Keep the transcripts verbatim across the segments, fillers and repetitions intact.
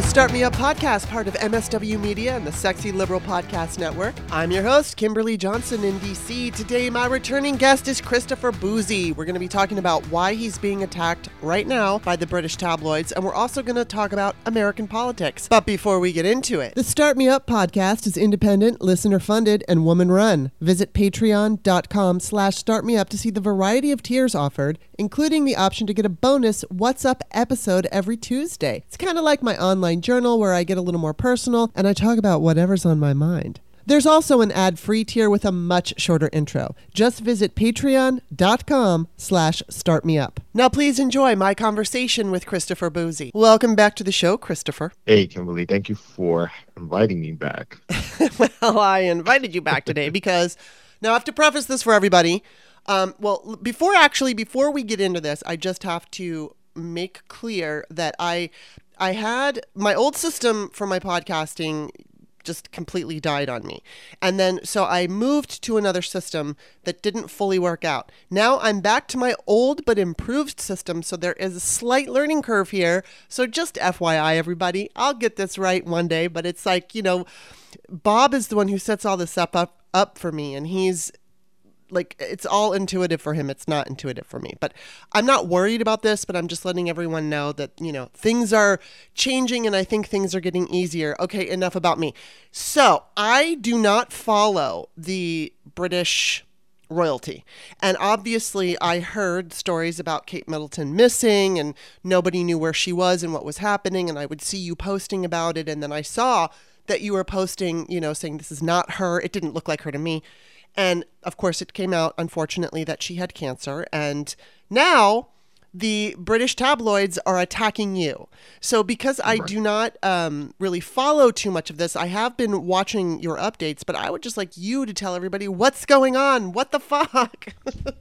the Start Me Up podcast, part of M S W Media and the Sexy Liberal Podcast Network. I'm your host, Kimberly Johnson in D C. Today, my returning guest is Christopher Bouzy. We're going to be talking about why he's being attacked right now by the British tabloids, and we're also going to talk about American politics. But before we get into it, the Start Me Up podcast is independent, listener-funded, and woman-run. Visit patreon.com slash startmeup to see the variety of tiers offered, including the option to get a bonus What's Up episode every Tuesday. It's kind of like my online journal where I get a little more personal and I talk about whatever's on my mind. There's also an ad-free tier with a much shorter intro. Just visit patreon.com slash startmeup. Now please enjoy my conversation with Christopher Bouzy. Welcome back to the show, Christopher. Hey, Kimberly. Thank you for inviting me back. Well, I invited you back today because now I have to preface this for everybody. Um, well, before actually, before we get into this, I just have to make clear that I... I had my old system for my podcasting just completely died on me. And then so I moved to another system that didn't fully work out. Now I'm back to my old but improved system. So there is a slight learning curve here. So just F Y I, everybody, I'll get this right one day. But it's like, you know, Bob is the one who sets all this up, up, up for me. And he's like, it's all intuitive for him. It's not intuitive for me. But I'm not worried about this, but I'm just letting everyone know that, you know, things are changing and I think things are getting easier. Okay, enough about me. So I do not follow the British royalty. And obviously I heard stories about Kate Middleton missing and nobody knew where she was and what was happening. And I would see you posting about it. And then I saw that you were posting, you know, saying this is not her. It didn't look like her to me. And of course, it came out, unfortunately, that she had cancer. And now the British tabloids are attacking you. So because I do not um, really follow too much of this, I have been watching your updates, but I would just like you to tell everybody what's going on. What the fuck?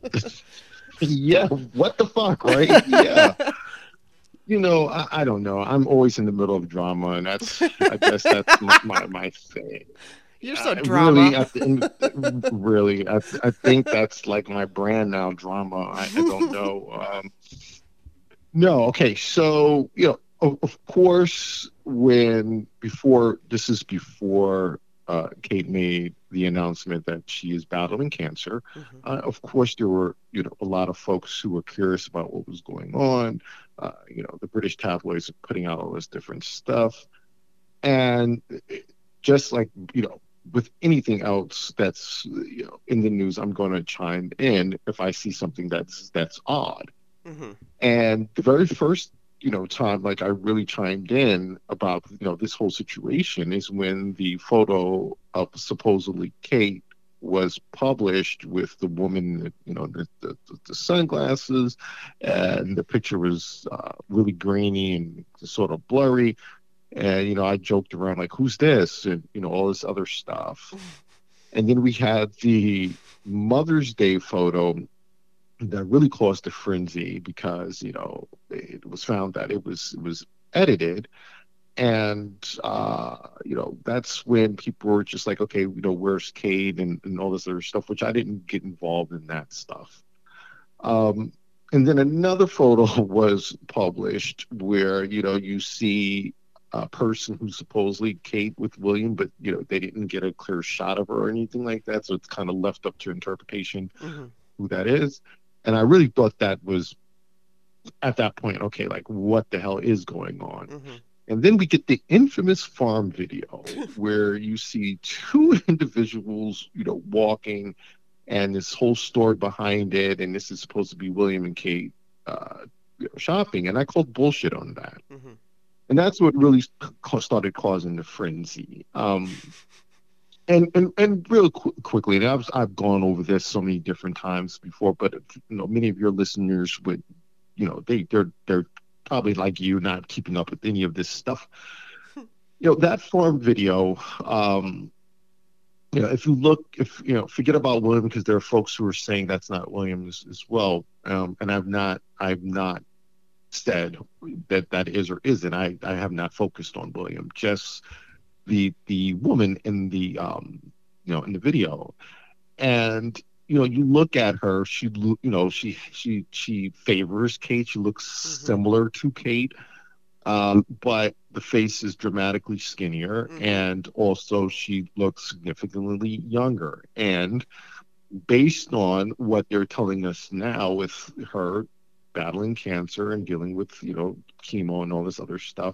Yeah, what the fuck, right? Yeah. You know, I, I don't know. I'm always in the middle of drama, and that's, I guess that's my, my, my thing. You're so uh, drama. Really, I th- really, I, th- I think that's like my brand now, drama. I, I don't know. Um, no, okay. So, you know, of, of course, when before, this is before uh, Kate made the announcement that she is battling cancer. Mm-hmm. Uh, of course, there were, you know, a lot of folks who were curious about what was going on. Uh, you know, the British tabloids are putting out all this different stuff. And just like, you know, with anything else that's, you know, in the news, I'm going to chime in if I see something that's that's odd. Mm-hmm. And the very first, you know, time like I really chimed in about, you know, this whole situation is when the photo of supposedly Kate was published with the woman, you know, the, the, the sunglasses, and the picture was uh, really grainy and sort of blurry. And, you know, I joked around like, who's this? And, you know, all this other stuff. And then we had the Mother's Day photo that really caused a frenzy because, you know, it was found that it was it was edited. And, uh, you know, that's when people were just like, okay, you know, where's Kate and, and all this other stuff, which I didn't get involved in that stuff. Um, and then another photo was published where, you know, you see a person who's supposedly Kate with William, but, you know, they didn't get a clear shot of her or anything like that. So it's kind of left up to interpretation mm-hmm. who that is. And I really thought that was at that point, okay, like what the hell is going on? Mm-hmm. And then we get the infamous farm video where you see two individuals, you know, walking and this whole story behind it. And this is supposed to be William and Kate uh, you know, shopping. And I called bullshit on that. Mm-hmm. And that's what really started causing the frenzy. Um, and, and and real qu- quickly, and I've, I've gone over this so many different times before, but you know, many of your listeners would, you know, they they're they're probably like you, not keeping up with any of this stuff. You know, that farm video. Um, you know, if you look, if you know, forget about William because there are folks who are saying that's not William as, as well. Um, and I've not, I've not. said that that is or isn't. I, I have not focused on William, just the the woman in the um you know in the video. And you know you look at her, she you know she she she favors Kate. She looks mm-hmm. similar to Kate, Um, but the face is dramatically skinnier, Mm-hmm. and also she looks significantly younger. And based on what they're telling us now with her battling cancer and dealing with, you know, chemo and all this other stuff,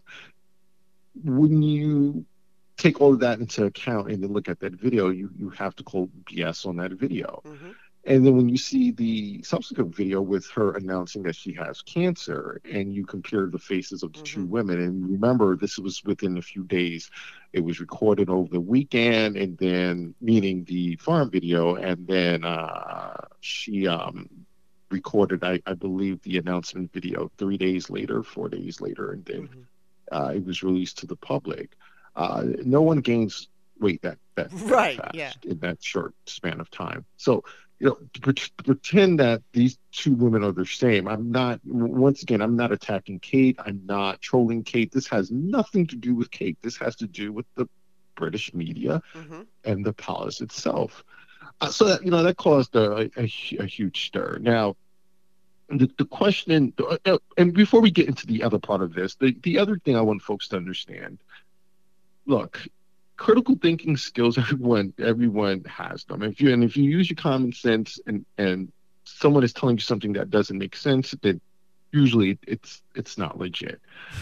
when you take all of that into account and then look at that video, you you have to call B S on that video. Mm-hmm. And then when you see the subsequent video with her announcing that she has cancer, and you compare the faces of the two Mm-hmm. women, and remember, this was within a few days. It was recorded over the weekend, and then meaning the farm video, and then uh, she um, recorded, I, I believe, the announcement video three days later, four days later, and then Mm-hmm. uh, it was released to the public. Uh, no one gains weight that that that Right. Yeah. fast in that short span of time. So, you know, to, pre- to pretend that these two women are the same, I'm not. Once again, I'm not attacking Kate. I'm not trolling Kate. This has nothing to do with Kate. This has to do with the British media Mm-hmm. and the palace itself. Uh, so that, you know, that caused a, a, a huge stir. Now, the, the question, uh, and before we get into the other part of this, the, the other thing I want folks to understand, look, critical thinking skills, everyone everyone has them. If you and if you use your common sense, and and someone is telling you something that doesn't make sense, then usually it's it's not legit.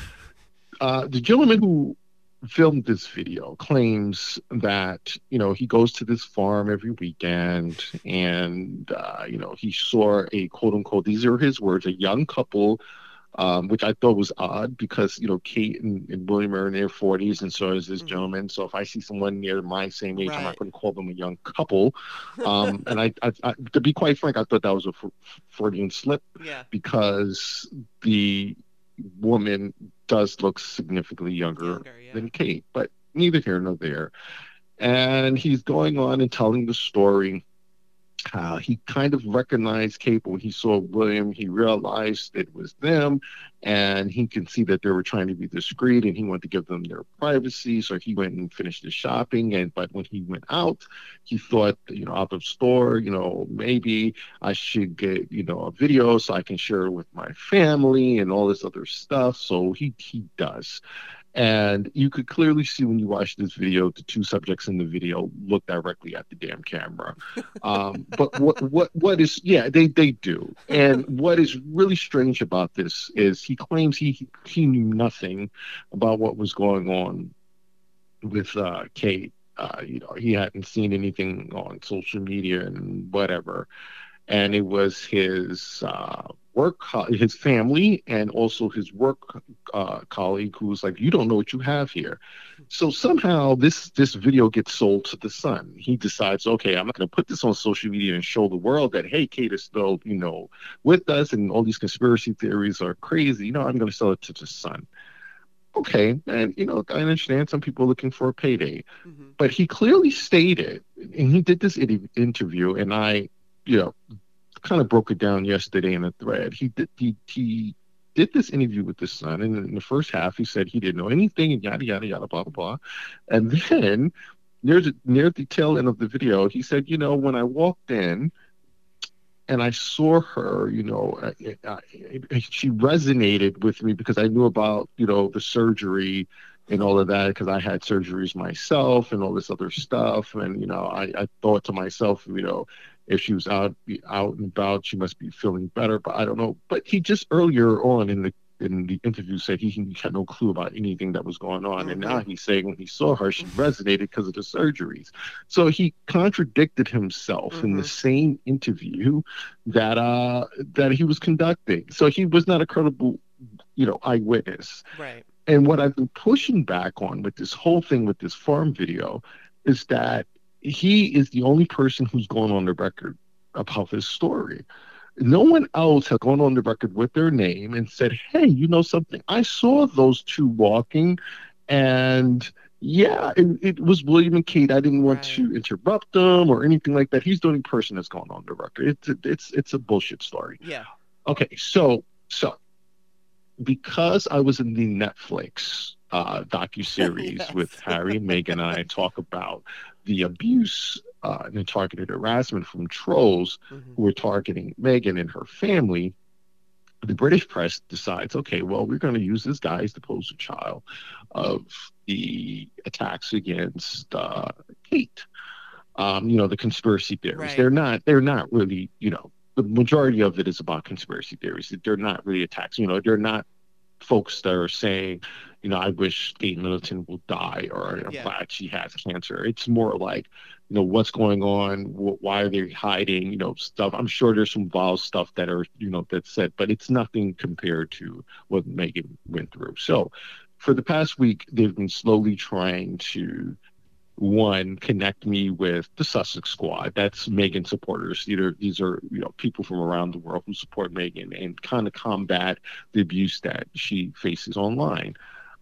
Uh, the gentleman who filmed this video claims that, you know, he goes to this farm every weekend, and uh, you know, he saw a quote unquote, these are his words, a young couple, um, which I thought was odd because, you know, Kate and, and William are in their forties, and so is this Mm-hmm. gentleman. So if I see someone near my same age, I'm not Right. going to call them a young couple. Um, and I, I, I, to be quite frank, I thought that was a Freudian slip, Yeah. because the woman does look significantly younger Younger. Yeah. than Kate, but neither here nor there. And he's going on and telling the story how he kind of recognized Kate, but when he saw William, he realized it was them, and he could see that they were trying to be discreet, and he wanted to give them their privacy. So he went and finished his shopping, and but when he went out, he thought, you know, out of store, you know, maybe I should get, you know, a video so I can share it with my family and all this other stuff. So he he does. And you could clearly see when you watch this video, the two subjects in the video look directly at the damn camera. Um, but what what what is yeah, they they do. And what is really strange about this is he claims he he knew nothing about what was going on with uh, Kate. Uh, you know, he hadn't seen anything on social media and whatever, and it was his uh, work, his family, and also his work uh, colleague who was like, "You don't know what you have here." So somehow this this video gets sold to the Sun. He decides, okay, I'm not going to put this on social media and show the world that, hey, Kate is still, you know, with us, and all these conspiracy theories are crazy. You know, I'm going to sell it to the Sun. Okay, and you know, I understand some people are looking for a payday, Mm-hmm. but he clearly stated, and he did this in- interview, and I, you know, kind of broke it down yesterday in a thread. He did he he did this interview with the Sun, and in the first half, he said he didn't know anything, and yada yada yada, blah blah blah. And then near the near the tail end of the video, he said, you know, when I walked in and I saw her, you know, uh, uh, she resonated with me because I knew about, you know, the surgery and all of that, because I had surgeries myself and all this other stuff. And, you know, I, I thought to myself, you know, if she was out out and about, she must be feeling better. But I don't know. But he just earlier on in the in the interview said he, he had no clue about anything that was going on. And Mm-hmm. now he's saying when he saw her, she resonated because of the surgeries. So he contradicted himself in the Mm-hmm. same interview that uh that he was conducting. So he was not a credible, you know, eyewitness. Right. And what I've been pushing back on with this whole thing with this farm video is that he is the only person who's gone on the record about this story. No one else has gone on the record with their name and said, hey, you know something? I saw those two walking, and yeah, it, it was William and Kate. I didn't want Right. to interrupt them or anything like that. He's the only person that's gone on the record. It's it's it's a bullshit story. Yeah. Okay, so so because I was in the Netflix uh, docu-series with Yes. Harry and Meghan, and I talk about the abuse uh, and the targeted harassment from trolls Mm-hmm. who were targeting Meghan and her family. the British press decides, okay, well, we're going to use this guy as the poster child of the attacks against uh, Kate. Um, you know, the conspiracy theories. Right. They're not. They're not really. You know, the majority of it is about conspiracy theories. They're not really attacks. You know, they're not folks that are saying, you know, I wish Kate Middleton will die, or I'm Yeah. glad she has cancer. It's more like, you know, what's going on? Wh- Why are they hiding? You know, stuff. I'm sure there's some wild stuff that are, you know, that's said, but it's nothing compared to what Megan went through. So, for the past week, they've been slowly trying to one connect me with the Sussex Squad. That's Megan supporters. Either these are, you know, people from around the world who support Megan and kind of combat the abuse that she faces online.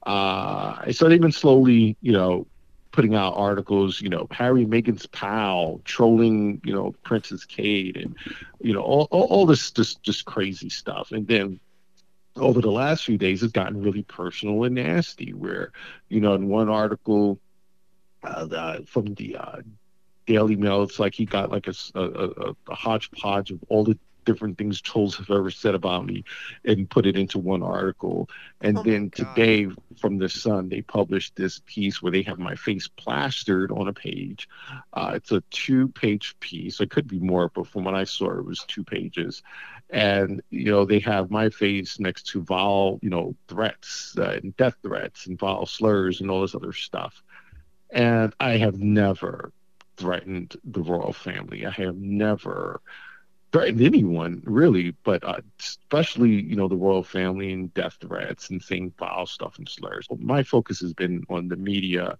Uh, so they've been slowly, you know, putting out articles, you know, Harry and Meghan's pal trolling, you know, Princess Kate, and you know, all, all, all this just just crazy stuff. And then over the last few days, it's gotten really personal and nasty. Where, you know, in one article uh, the, from the uh, Daily Mail, it's like he got like a, a, a, a hodgepodge of all the different things trolls have ever said about me and put it into one article. And Oh my then God. today from the Sun, they published this piece where they have my face plastered on a page. Uh, it's a two page piece. It could be more, but from what I saw, it was two pages. And, you know, they have my face next to vile, you know, threats uh, and death threats and vile slurs and all this other stuff. And I have never threatened the royal family. I have never threatened anyone really, but uh, especially, you know, the royal family and death threats and saying foul stuff and slurs. My focus has been on the media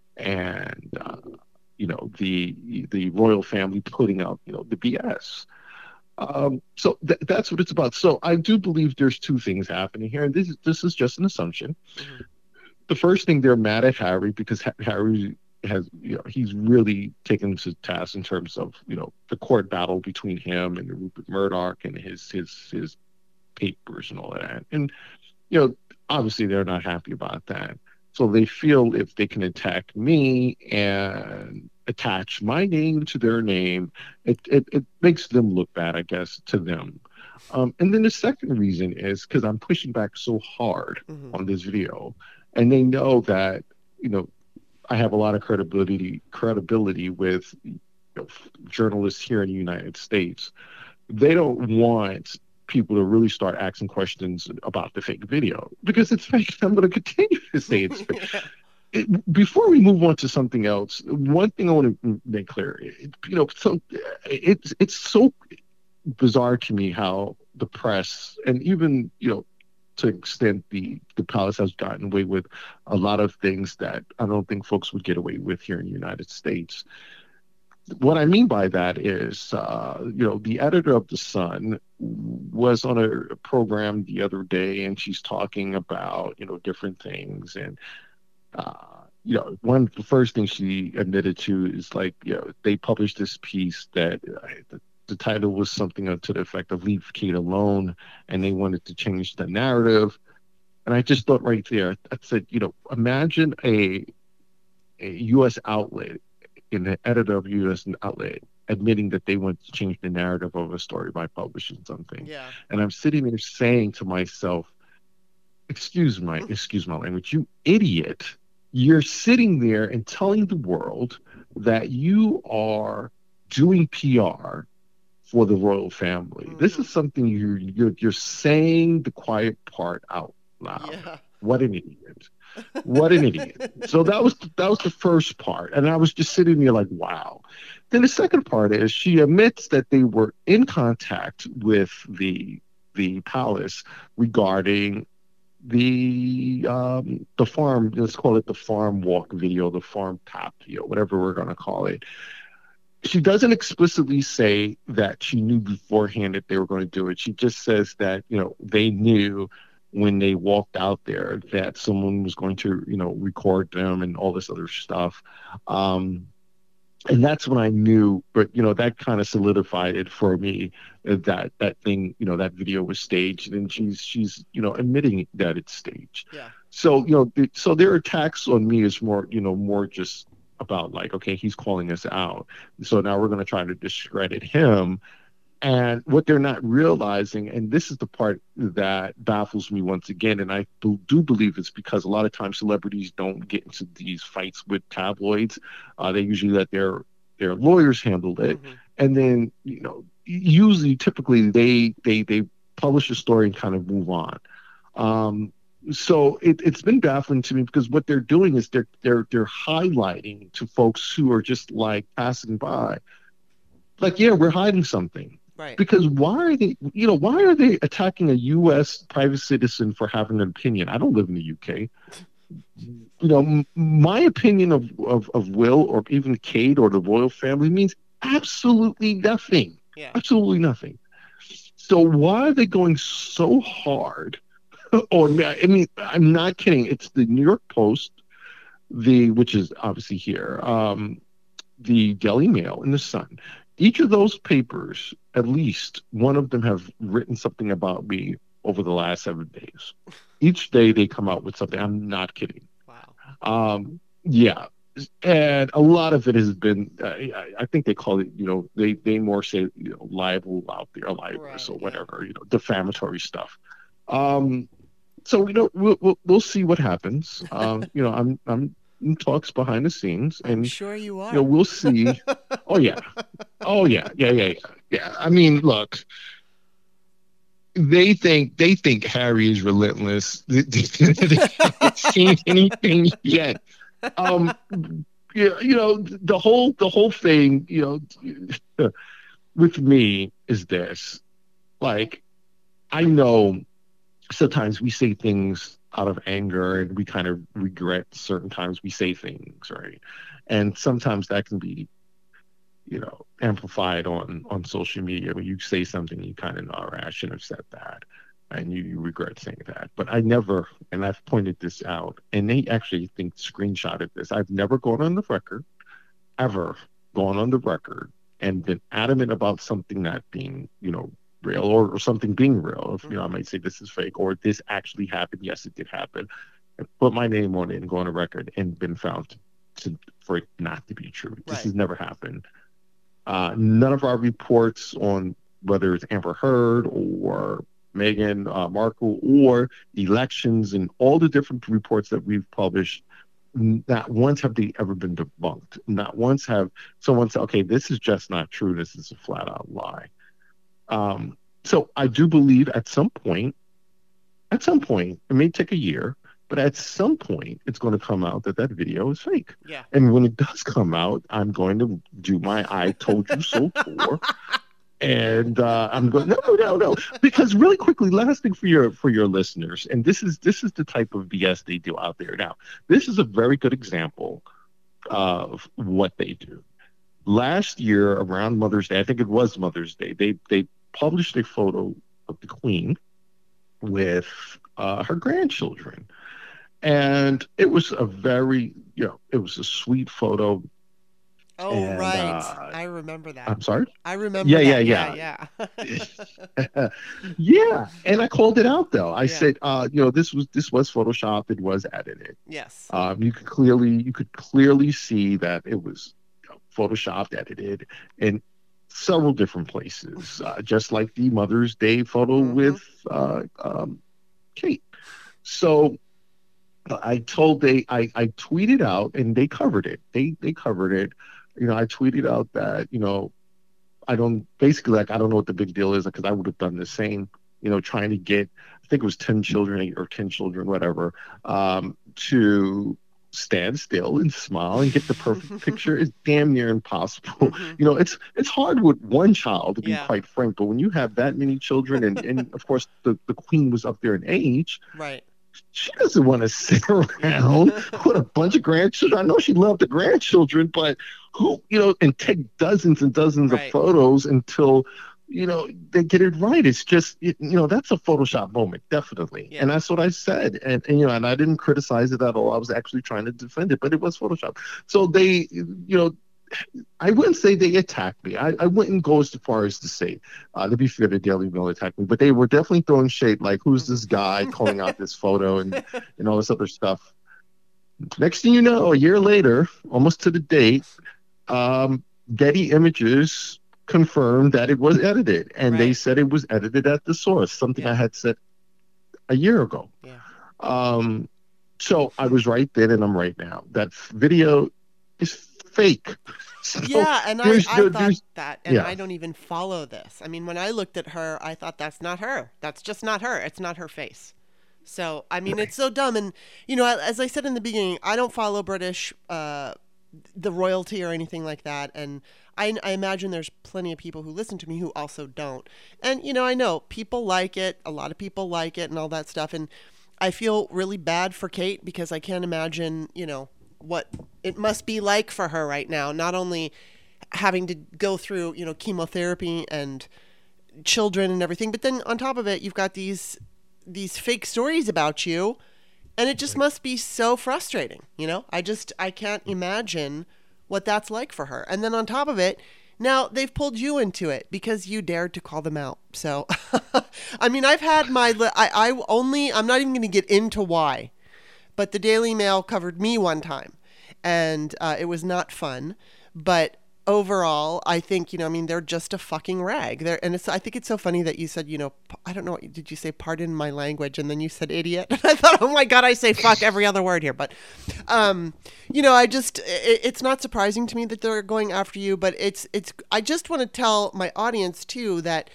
and, uh, you know, the the royal family putting out, you know, the B S. Um, so th- that's what it's about. So I do believe there's two things happening here, and this is this is just an assumption. Mhm. The first thing, they're mad at Harry because ha- Harry has, you know, he's really taken to task in terms of, you know, the court battle between him and Rupert Murdoch and his his his papers and all of that. And, you know, obviously they're not happy about that. So they feel if they can attack me and attach my name to their name, it it, it makes them look bad, I guess, to them. Um, and then the second reason is because I'm pushing back so hard Mhm. on this video, and they know that, you know, I have a lot of credibility credibility with, you know, journalists here in the United States. They don't want people to really start asking questions about the fake video because it's fake. I'm going to continue to say it's fake. Yeah. It, before we move on to something else, one thing I want to make clear, it, you know, so it's it's so bizarre to me how the press and even, you know, to an extent the the palace has gotten away with a lot of things that I don't think folks would get away with here in the United States. What I mean by that is, uh, you know, the editor of The Sun was on a program the other day, and she's talking about, you know, different things. And, uh, you know, one of the first things she admitted to is like, you know, they published this piece that uh, the, the title was something to the effect of Leave Kate Alone, and they wanted to change the narrative. And I just thought right there, I said, you know, imagine a, a U S outlet, in the editor of a U S outlet, admitting that they want to change the narrative of a story by publishing something. Yeah. And I'm sitting there saying to myself, excuse my excuse my language, you idiot. You're sitting there and telling the world that you are doing P R for the royal family. Mm-hmm. This is something you're you're you're saying the quiet part out loud. Yeah. What an idiot. What an idiot. So that was that was the first part. And I was just sitting there like, wow. Then the second part is she admits that they were in contact with the the palace regarding the um the farm, let's call it the farm walk video, the farm tap video, whatever we're gonna call it. She doesn't explicitly say that she knew beforehand that they were going to do it. She just says that, you know, they knew when they walked out there that someone was going to, you know, record them and all this other stuff. Um, and that's when I knew, but, you know, that kind of solidified it for me that that thing, you know, that video was staged, and she's, she's, you know, admitting that it's staged. Yeah. So, you know, th- so their attacks on me is more, you know, more just about like, okay, he's calling us out. So now we're going to try to discredit him. And what they're not realizing, and this is the part that baffles me once again, and I do do believe it's because a lot of times celebrities don't get into these fights with tabloids. Uh, they usually let their their lawyers handle it, Hmm. and then you know, usually, typically, they they they publish a story and kind of move on. Um, so it, it's been baffling to me because what they're doing is they're they're they're highlighting to folks who are just like passing by, like, yeah, we're hiding something. Right. Because why are they, you know, why are they attacking a U S private citizen for having an opinion? I don't live in the U K. You know, m- my opinion of, of, of Will or even Kate or the royal family means absolutely nothing. Yeah. Absolutely nothing. So why are they going so hard? Or I mean, I'm not kidding. It's the New York Post, the which is obviously here. Um, the Daily Mail, and the Sun. Each of those papers, at least one of them, have written something about me over the last seven days. Each day they come out with something. I'm not kidding. Wow. Um, yeah. And a lot of it has been, uh, I, I think they call it, you know, they, they more say, you know, libel out there, libelous Right. or Yeah. whatever, you know, defamatory stuff. Um, so you know we'll, we'll we'll see what happens. Um, you know, I'm I'm in talks behind the scenes, I'm and sure you you know are. we'll see. Oh yeah, oh yeah, yeah, yeah, yeah. Yeah. I mean, look, they think they think Harry is relentless. They, they haven't seen anything yet. Um, you, you know, the whole the whole thing, you know, with me is this. Like, I know sometimes we say things out of anger and we kind of regret certain times we say things, right? And sometimes that can be, you know, amplified on on social media when you say something you kind of know, all right, I shouldn't have said that. And you, you regret saying that. But I never, and I've pointed this out, and they actually think screenshotted this. I've never gone on the record, ever gone on the record and been adamant about something not being, you know, real, or, or something being real. If, you know, I Hmm. might say this is fake or this actually happened. Yes, it did happen. And put my name on it and go on a record and been found to, for it not to be true. This Right. has never happened. Uh, none of our reports on whether it's Amber Heard or Meghan uh, Markle or elections and all the different reports that we've published, not once have they ever been debunked. Not once have someone said, okay, this is just not true. This is a flat out lie. Um, so I do believe at some point, at some point, it may take a year, but at some point, it's going to come out that that video is fake. Yeah. And when it does come out, I'm going to do my I told you so tour. And uh, I'm going no no no because really quickly, last thing for your for your listeners, and this is this is the type of B S they do out there now. This is a very good example of what they do. Last year around Mother's Day, I think it was Mother's Day, they they published a photo of the Queen with uh, her grandchildren, and it was a very, you know, it was a sweet photo. Oh, And right. uh, I remember that. I'm sorry. I remember Yeah, yeah, that. Yeah, yeah. yeah. Yeah, and I called it out though. I Yeah. said, uh, you know, this was this was Photoshop. It was edited. Yes. Um, you could clearly you could clearly see that it was, you know, photoshopped, edited in several different places, uh, just like the Mother's Day photo Hmm. with uh, um, Kate. So uh, I told they I I tweeted out and they covered it. They they covered it. You know, I tweeted out that, you know, I don't basically, like, I don't know what the big deal is because I would have done the same, you know, trying to get, I think it was ten children, eight or ten children, whatever, um, to stand still and smile and get the perfect picture is damn near impossible. Hmm. You know, it's it's hard with one child, to be Yeah. quite frank, but when you have that many children, and, and of course the, the queen was up there in age, Right. she doesn't want to sit around with a bunch of grandchildren. I know she loved the grandchildren, but who, you know, and take dozens and dozens of Right. photos until, you know, they get it right. It's just, you know, that's a Photoshop moment, definitely. Yeah. And that's what I said. And, and, you know, and I didn't criticize it at all. I was actually trying to defend it, but it was Photoshop. So they, you know, I wouldn't say they attacked me. I, I wouldn't go as far as to say, uh, to be fair, the Daily Mail attacked me, but they were definitely throwing shade, like, who's this guy calling out this photo and, and all this other stuff. Next thing you know, a year later, almost to the date, um, Getty Images confirmed that it was edited, and they Right. said it was edited at the source, something I Yeah. had said a year ago. Yeah. Um, so I was right then, and I'm right now. That video is fake. So Yeah, and I, there's, I there, thought there's, that, and yeah, I don't even follow this. I mean, when I looked at her, I thought that's not her. That's just not her. It's not her face. So, I mean, right. it's so dumb. And, you know, as I said in the beginning, I don't follow British, uh, the royalty or anything like that. And I, I imagine there's plenty of people who listen to me who also don't. And, you know, I know people like it. A lot of people like it and all that stuff. And I feel really bad for Kate because I can't imagine, you know, what it must be like for her right now. Not only having to go through, you know, chemotherapy and children and everything, but then on top of it, you've got these these fake stories about you, and it just must be so frustrating, you know? I just I can't imagine what that's like for her. And then on top of it, now they've pulled you into it because you dared to call them out. So I mean, I've had my li- I I only I'm not even going to get into why, but the Daily Mail covered me one time, and uh, it was not fun. But overall, I think, you know, I mean, they're just a fucking rag. They're, and it's, I think it's so funny that you said, you know, p- I don't know, what- did you say pardon my language? And then you said idiot. And I thought, oh my God, I say fuck every other word here. But, um, you know, I just, it, it's not surprising to me that they're going after you, but it's, it's, I just want to tell my audience too that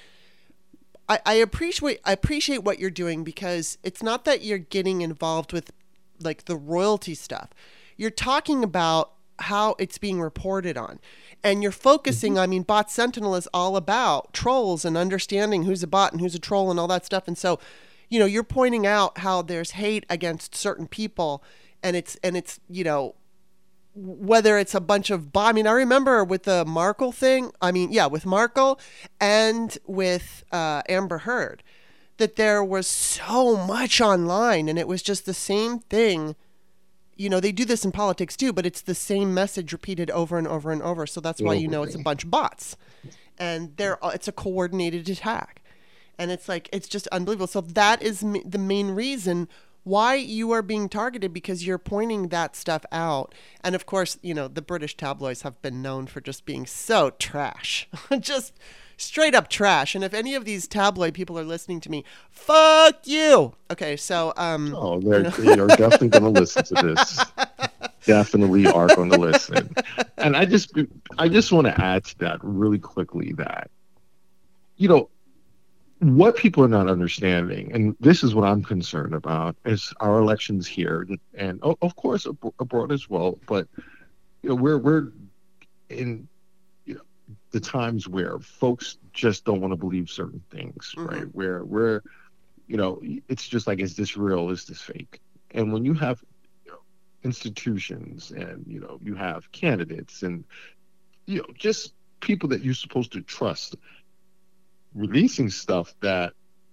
I, I appreciate, I appreciate what you're doing, because it's not that you're getting involved with like the royalty stuff. You're talking about how it's being reported on. And you're Mhm. focusing, I mean, Bot Sentinel is all about trolls and understanding who's a bot and who's a troll and all that stuff. And so, you know, you're pointing out how there's hate against certain people, and it's, and it's, you know, whether it's a bunch of, I mean, I remember with the Markle thing, I mean, yeah, with Markle and with uh, Amber Heard, that there was so much online, and it was just the same thing. You know, they do this in politics too, but it's the same message repeated over and over and over. So that's why you know it's a Globally. bunch of bots, and they're it's a coordinated attack, and it's like it's just unbelievable. So that is m- the main reason why you are being targeted, because you're pointing that stuff out. And of course, you know, the British tabloids have been known for just being so trash, just straight up trash. And if any of these tabloid people are listening to me, fuck you. Okay, so um, Oh, you they're, know. they are definitely going to listen to this. Definitely are going to listen. And I just, I just want to add to that really quickly that, you know, what people are not understanding, and this is what I'm concerned about, is our elections here, and, and o- of course ab- abroad as well. But you know, we're we're in, you know, the times where folks just don't want to believe certain things, right? Mhm. Where we're, you know, it's just like, is this real? Is this fake? And when you have, you know, institutions, and you know, you have candidates, and you know, just people that you're supposed to trust releasing stuff that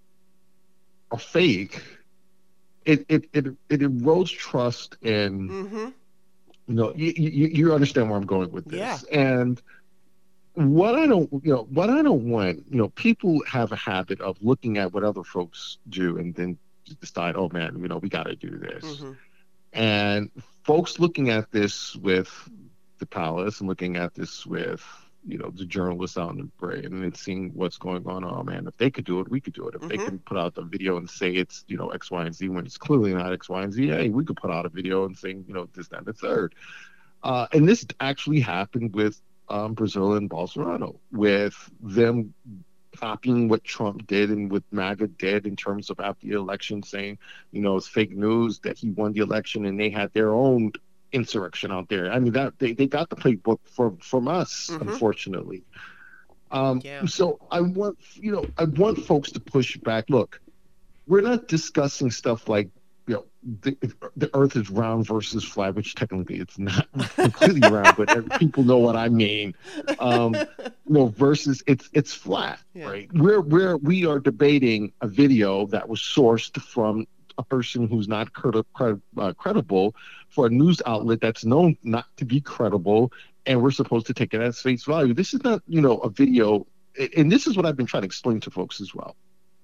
are fake, it it it, it erodes trust. And Mhm. you know, you, you you understand where I'm going with Yeah. this. And what I don't, you know, what I don't want, you know, people have a habit of looking at what other folks do and then decide, oh man, you know, we got to do this. Mhm. And folks looking at this with the palace, and looking at this with, you know, the journalists out in the brain, and it's seeing what's going on. Oh man, if they could do it, we could do it. If they Mhm. can put out the video and say it's, you know, X, Y, and Z when it's clearly not X, Y, and Z, hey, we could put out a video and saying, you know, this, that, and the third. Uh, and this actually happened with um, Brazil and Bolsonaro, with them copying what Trump did and what MAGA did in terms of after the election, saying, you know, it's fake news that he won the election, and they had their own insurrection out there. I mean, that they, they got the playbook from from us, Mhm. unfortunately. Um, Yeah. so I want, you know, I want folks to push back. Look, we're not discussing stuff like, you know, the, the earth is round versus flat, which technically it's not completely round, but people know what I mean. Um, you know, versus it's it's flat, Yeah. right? We're we're we are debating a video that was sourced from a person who's not credi- cred- uh, credible, for a news outlet that's known not to be credible, and we're supposed to take it at face value. This is not, you know, a video, and this is what I've been trying to explain to folks as well.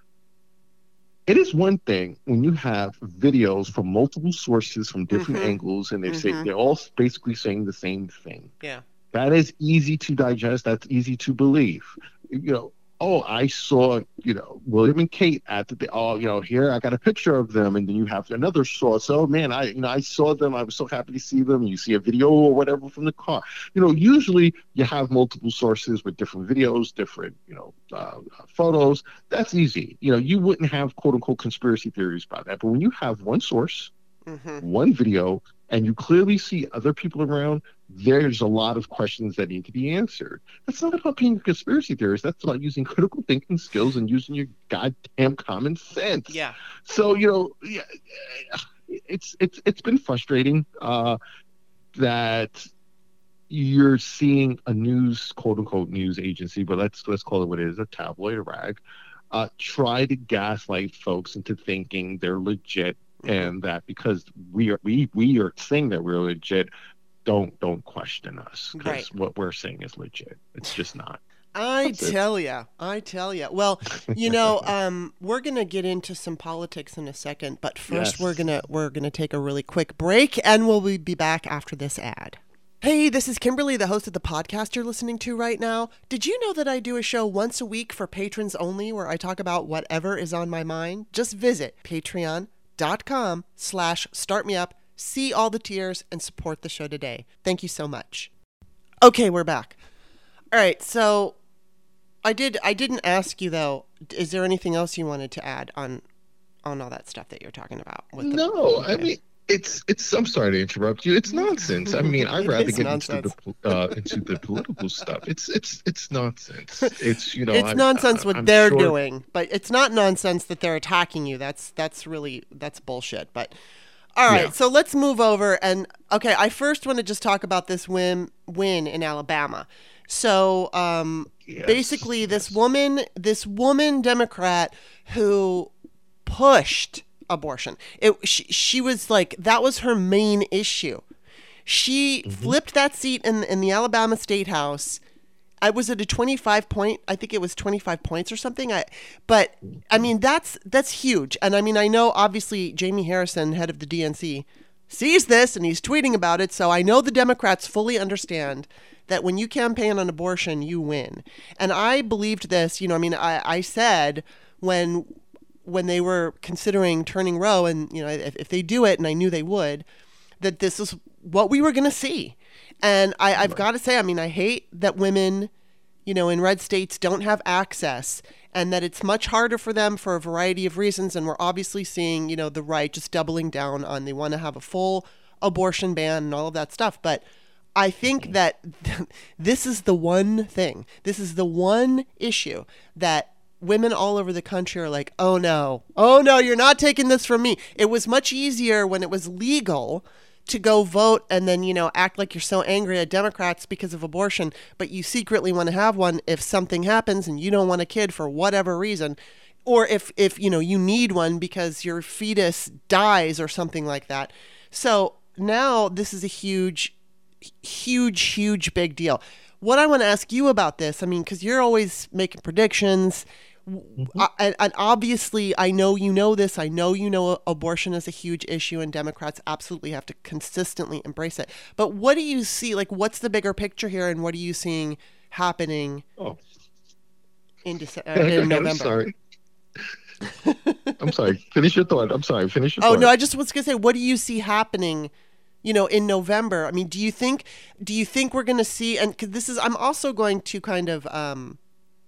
It is one thing when you have videos from multiple sources from different Mhm. angles, and they say Mhm. they're all basically saying the same thing. Yeah. That is easy to digest. That's easy to believe. You know, oh, I saw, you know, William and Kate at the, oh, you know, here I got a picture of them, and then you have another source. Oh man, I, you know, I saw them. I was so happy to see them. You see a video or whatever from the car. You know, usually you have multiple sources with different videos, different, you know, uh, photos. That's easy. You know, you wouldn't have quote unquote conspiracy theories about that. But when you have one source, Mm-hmm. one video, and you clearly see other people around, there's a lot of questions that need to be answered. That's not about being a conspiracy theorist. That's about using critical thinking skills and using your goddamn common sense. Yeah. So, you know, yeah, it's it's it's been frustrating uh, that you're seeing a news, quote unquote, news agency, but let's let's call it what it is, a tabloid, a rag, uh, try to gaslight folks into thinking they're legit, and that because we are we we are saying that we're legit, don't don't question us, because Right. what we're saying is legit. It's just not. I That's it. tell ya, I tell ya. Well, you know, um, we're gonna get into some politics in a second, but first Yes. we're gonna we're gonna take a really quick break, and we'll be back after this ad. Hey, this is Kimberly, the host of the podcast you're listening to right now. Did you know that I do a show once a week for patrons only, where I talk about whatever is on my mind? Just visit patreon.com slash startmeup, see all the tiers, and support the show today. Thank you so much. Okay, we're back. All right, so I did I didn't ask you though, is there anything else you wanted to add on on all that stuff that you're talking about? With the, No, I okay. mean it's it's. I'm sorry to interrupt you. It's nonsense. I mean, I'd It rather is get nonsense. into the uh, into the political stuff. It's it's it's nonsense. It's you know It's I, nonsense what I'm they're sure, doing, but it's not nonsense that they're attacking you. That's that's really that's bullshit. But all right, Yeah. so let's move over and okay. I first want to just talk about this win win in Alabama. So um, Yes, basically, this yes. woman, this woman Democrat who pushed abortion. It she, she was like that was her main issue. She flipped that seat in in the Alabama State House. I was at a twenty-five point. I think it was twenty-five points or something. I, but I mean that's that's huge. And I mean I know obviously Jamie Harrison, head of the D N C, sees this and he's tweeting about it. So I know the Democrats fully understand that when you campaign on abortion, you win. And I believed this. You know, I mean, I, I said when when they were considering turning Roe, and you know, if, if they do it, and I knew they would, that this is what we were going to see. And I, I've got to say, I mean, I hate that women, you know, in red states don't have access, and that it's much harder for them for a variety of reasons. And we're obviously seeing, you know, the right just doubling down on they want to have a full abortion ban and all of that stuff. But I think that this is the one thing, this is the one issue that women all over the country are like, oh no, oh no, you're not taking this from me. It was much easier when it was legal to go vote and then, you know, act like you're so angry at Democrats because of abortion, but you secretly want to have one if something happens and you don't want a kid for whatever reason, or if, if you know, you need one because your fetus dies or something like that. So now this is a huge, huge, huge big deal. What I want to ask you about this, I mean, because you're always making predictions. Mm-hmm. I, and, and obviously, I know you know this. I know you know abortion is a huge issue, and Democrats absolutely have to consistently embrace it. But what do you see? Like, what's the bigger picture here, and what are you seeing happening Oh, in, Dece- uh, in I'm November? sorry. I'm sorry. Finish your thought. I'm sorry. Finish your Oh thought. no, I just was gonna say, what do you see happening? You know, in November. I mean, do you think do you think we're going to see? And cause this is, I'm also going to kind of, um,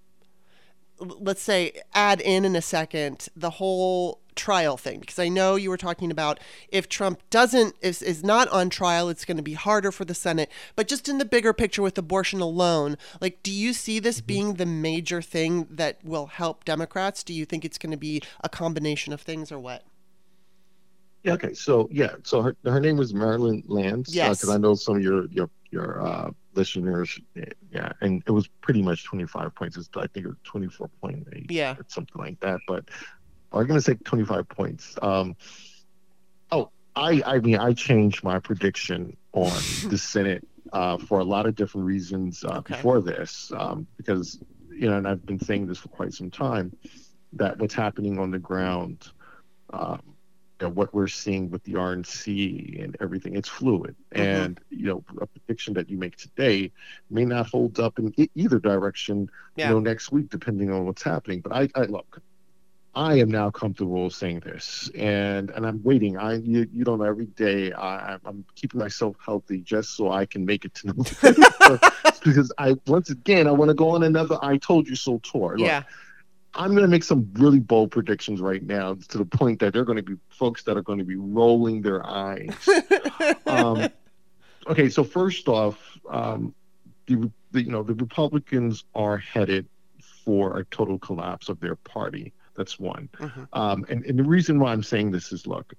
l- let's say, add in in a second the whole trial thing, because I know you were talking about if Trump doesn't is is not on trial, it's going to be harder for the Senate. But just in the bigger picture with abortion alone, like, do you see this being the major thing that will help Democrats? Do you think it's going to be a combination of things, or what? Yeah. Okay. So yeah. So her her name was Marilyn Lance. Yes. Because I know some of your your your uh, listeners. Yeah, and it was pretty much twenty-five points. It's, I think it was twenty-four point eight. Yeah. Or something like that. But I'm gonna say twenty-five points. Um. Oh, I I mean I changed my prediction on the Senate uh, for a lot of different reasons uh, Okay. before this, um, because you know, and I've been saying this for quite some time, that what's happening on the ground. Um, you know, what we're seeing with the R N C and everything, it's fluid. Mhm. And, you know, a prediction prediction that you make today may not hold up in e- either direction, Yeah. you know, next week, depending on what's happening. But I, I look, I am now comfortable saying this, and and I'm waiting. I you, you don't know, every day I I'm keeping myself healthy just so I can make it to November because I once again I want to go on another I told you so tour. Look, Yeah. I'm going to make some really bold predictions right now to the point that there are going to be folks that are going to be rolling their eyes. um, okay, so first off, um, the, the you know the Republicans are headed for a total collapse of their party. That's one. Mm-hmm. Um, and, and the reason why I'm saying this is, look,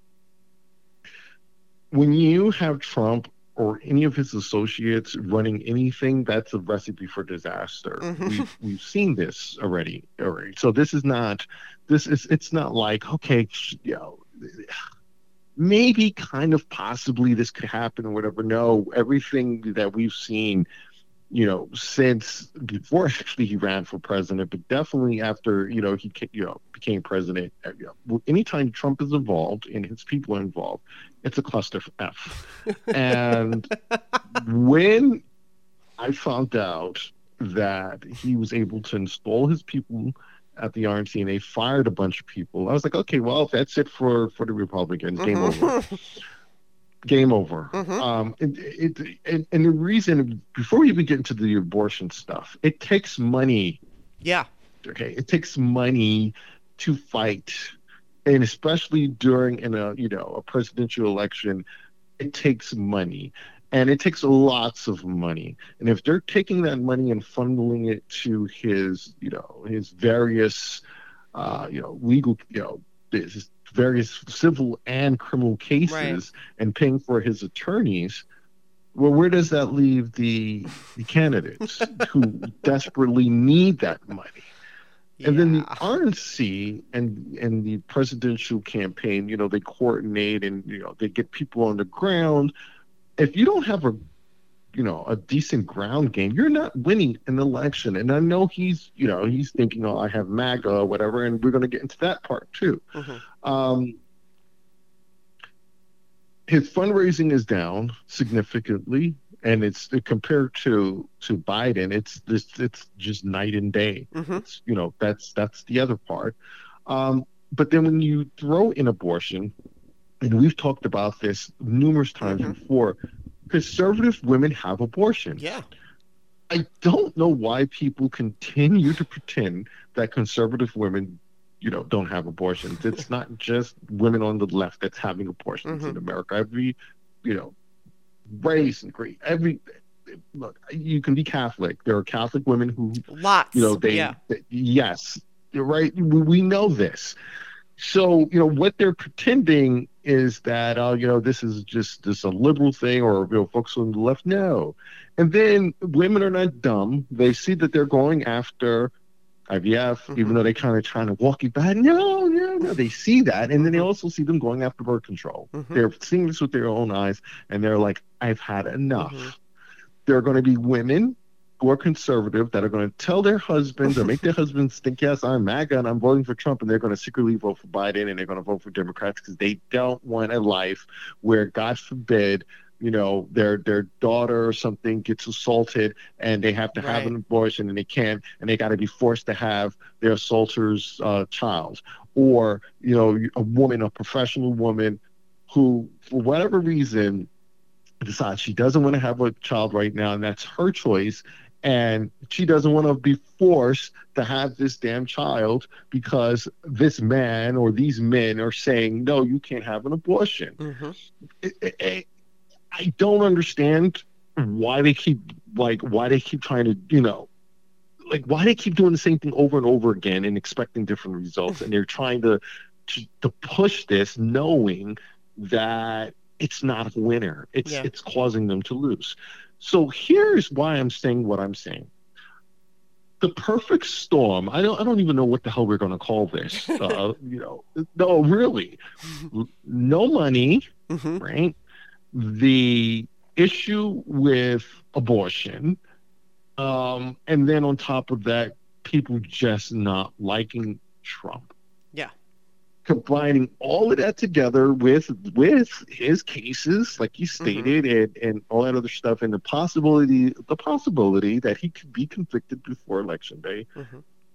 when you have Trump or any of his associates running anything, that's a recipe for disaster. Mm-hmm. We've we've seen this already. Already. So this is not this is it's not like, okay, you know, maybe kind of possibly this could happen or whatever. No, everything that we've seen, you know, since before actually he ran for president, but definitely after, you know, he you know became president. You know, anytime Trump is involved and his people are involved, it's a cluster F. And when I found out that he was able to install his people at the R N C and they fired a bunch of people, I was like, okay, well, that's it for for the Republicans. Game Mm-hmm. over. Game over. Mm-hmm. Um, it, it, and, and the reason, before we even get into the abortion stuff, it takes money. Yeah. Okay, it takes money to fight, and especially during in a you know a presidential election, it takes money, and it takes lots of money. And if they're taking that money and funneling it to his you know his various uh, you know legal you know his various civil and criminal cases, Right. and paying for his attorneys, well, where does that leave the, the candidates who desperately need that money? Yeah. And then the R N C and and the presidential campaign, you know, they coordinate and you know they get people on the ground. If you don't have a you know a decent ground game, you're not winning an election. And I know he's you know he's thinking, oh, I have MAGA or whatever, and we're going to get into that part too. Mm-hmm. Um, his fundraising is down significantly, and it's compared to to Biden, it's this it's just night and day. Mm-hmm. It's, you know that's that's the other part. Um, but then when you throw in abortion, and we've talked about this numerous times Mm-hmm. before, conservative women have abortions. Yeah. I don't know why people continue to pretend that conservative women, you know, don't have abortions. It's not just women on the left that's having abortions Mm-hmm. in America. Every, you know, race and creed, every look, you can be Catholic. There are Catholic women who, Lots. you know, they, Yeah. they yes, you're right. We, we know this. So, you know, what they're pretending is that, oh, you know, this is just this a liberal thing or, you know, folks on the left. No. And then women are not dumb. They see that they're going after I V F, Mhm. even though they kind of trying to walk you back. No, no, no. They see that. And then they Mhm. also see them going after birth control. Mhm. They're seeing this with their own eyes. And they're like, I've had enough. Mhm. There are going to be women who are conservative that are going to tell their husbands or make their husbands think, yes, I'm MAGA and I'm voting for Trump, and they're going to secretly vote for Biden and they're going to vote for Democrats because they don't want a life where, God forbid, you know, their their daughter or something gets assaulted and they have to have Right. an abortion and they can't, and they got to be forced to have their assaulter's uh, child. Or, you know, a woman, a professional woman who, for whatever reason, decides she doesn't want to have a child right now, and that's her choice. And she doesn't want to be forced to have this damn child because this man or these men are saying, no, you can't have an abortion. Mhm. It- it- it- I don't understand why they keep, like, why they keep trying to, you know, like, why they keep doing the same thing over and over again and expecting different results. And they're trying to, to, to push this knowing that it's not a winner. It's Yeah. it's causing them to lose. So here's why I'm saying what I'm saying. The perfect storm. I don't. I don't even know what the hell we're going to call this. Uh, you know, no, really, no money, Mhm. right? The issue with abortion, um, and then on top of that, people just not liking Trump. Yeah. combining all of that together with with his cases, like you Mm-hmm. stated, and and all that other stuff, and the possibility the possibility that he could be convicted before election day. Mm-hmm.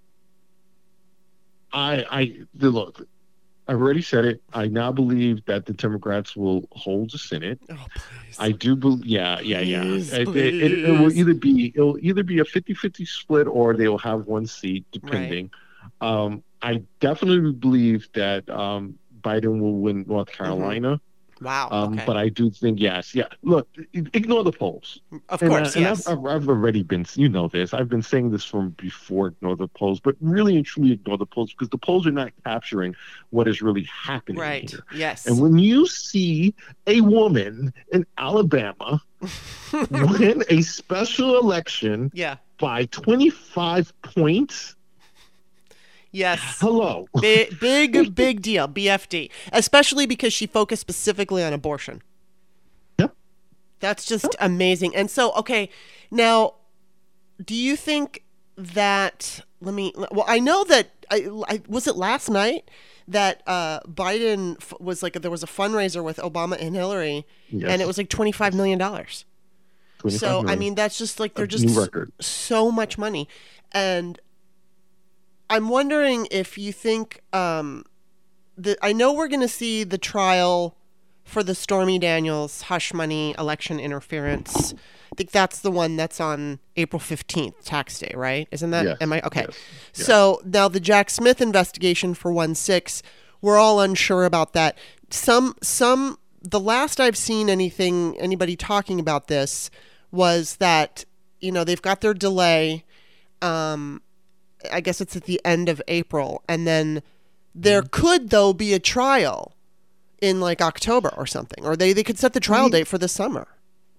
I I the look. I've already said it. I now believe that the Democrats will hold the Senate. Oh, please. I do believe, yeah, yeah, yeah. Please, It, it, it it will please. either be it'll either be a fifty-fifty split or they'll have one seat, Right. depending. Um, I definitely believe that um, Biden will win North Mm-hmm. Carolina. Wow. Um, Okay. but I do think yes, yeah. Look, ignore the polls, Of and uh, course, and I've, yes. I've I've already been, you know this. I've been saying this from before. Ignore the polls, but really and truly ignore the polls because the polls are not capturing what is really happening Right. here. And Yes. when you see a woman in Alabama win a special election Yeah. by twenty-five points, Yes. hello. Big, big, big deal. B F D. Especially because she focused specifically on abortion. Yep. That's just amazing. And so, okay, now, do you think that? Let me. Well, I know that. I, I was it last night that uh, Biden f- was like there was a fundraiser with Obama and Hillary, and it Yes. was like twenty five Yes. million dollars. twenty-five So I million. mean, that's just like A they're just new s- record. so much money, and I'm wondering if you think um, the. I know we're going to see the trial for the Stormy Daniels hush money election interference. I think that's the one that's on April fifteenth, tax day, right? Isn't that? Yes. Am I okay? Yes. Yes. So now the Jack Smith investigation for one six, we're all unsure about that. Some some the last I've seen anything anybody talking about this was that you know they've got their delay. Um, I guess it's at the end of April, and then there Mhm. could though be a trial in like October or something, or they they could set the trial Ye- date for the summer.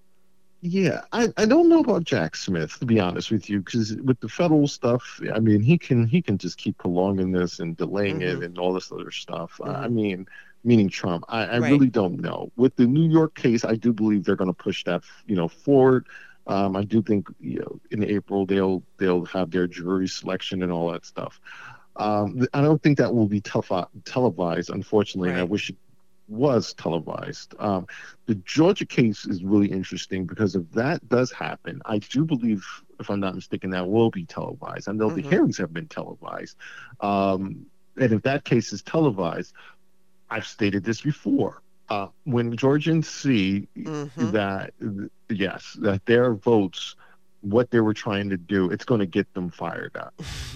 Yeah, I, I don't know about Jack Smith, to be honest with you, because with the federal stuff, I mean, he can he can just keep prolonging this and delaying Mm-hmm. it and all this other stuff. I Mm-hmm. I mean, meaning Trump. I, I Right. really don't know. With the New York case, I do believe they're going to push that, you know, forward. Um, I do think, you know, in April they'll they'll have their jury selection and all that stuff. Um, I don't think that will be tele- televised, unfortunately, and I Right. wish it was televised. Um, the Georgia case is really interesting because if that does happen, I do believe, if I'm not mistaken, that will be televised. I know the Mm-hmm. hearings have been televised. Um, and if that case is televised, I've stated this before. Uh, when Georgians see Mm-hmm. that, yes, that their votes, what they were trying to do, it's going to get them fired up.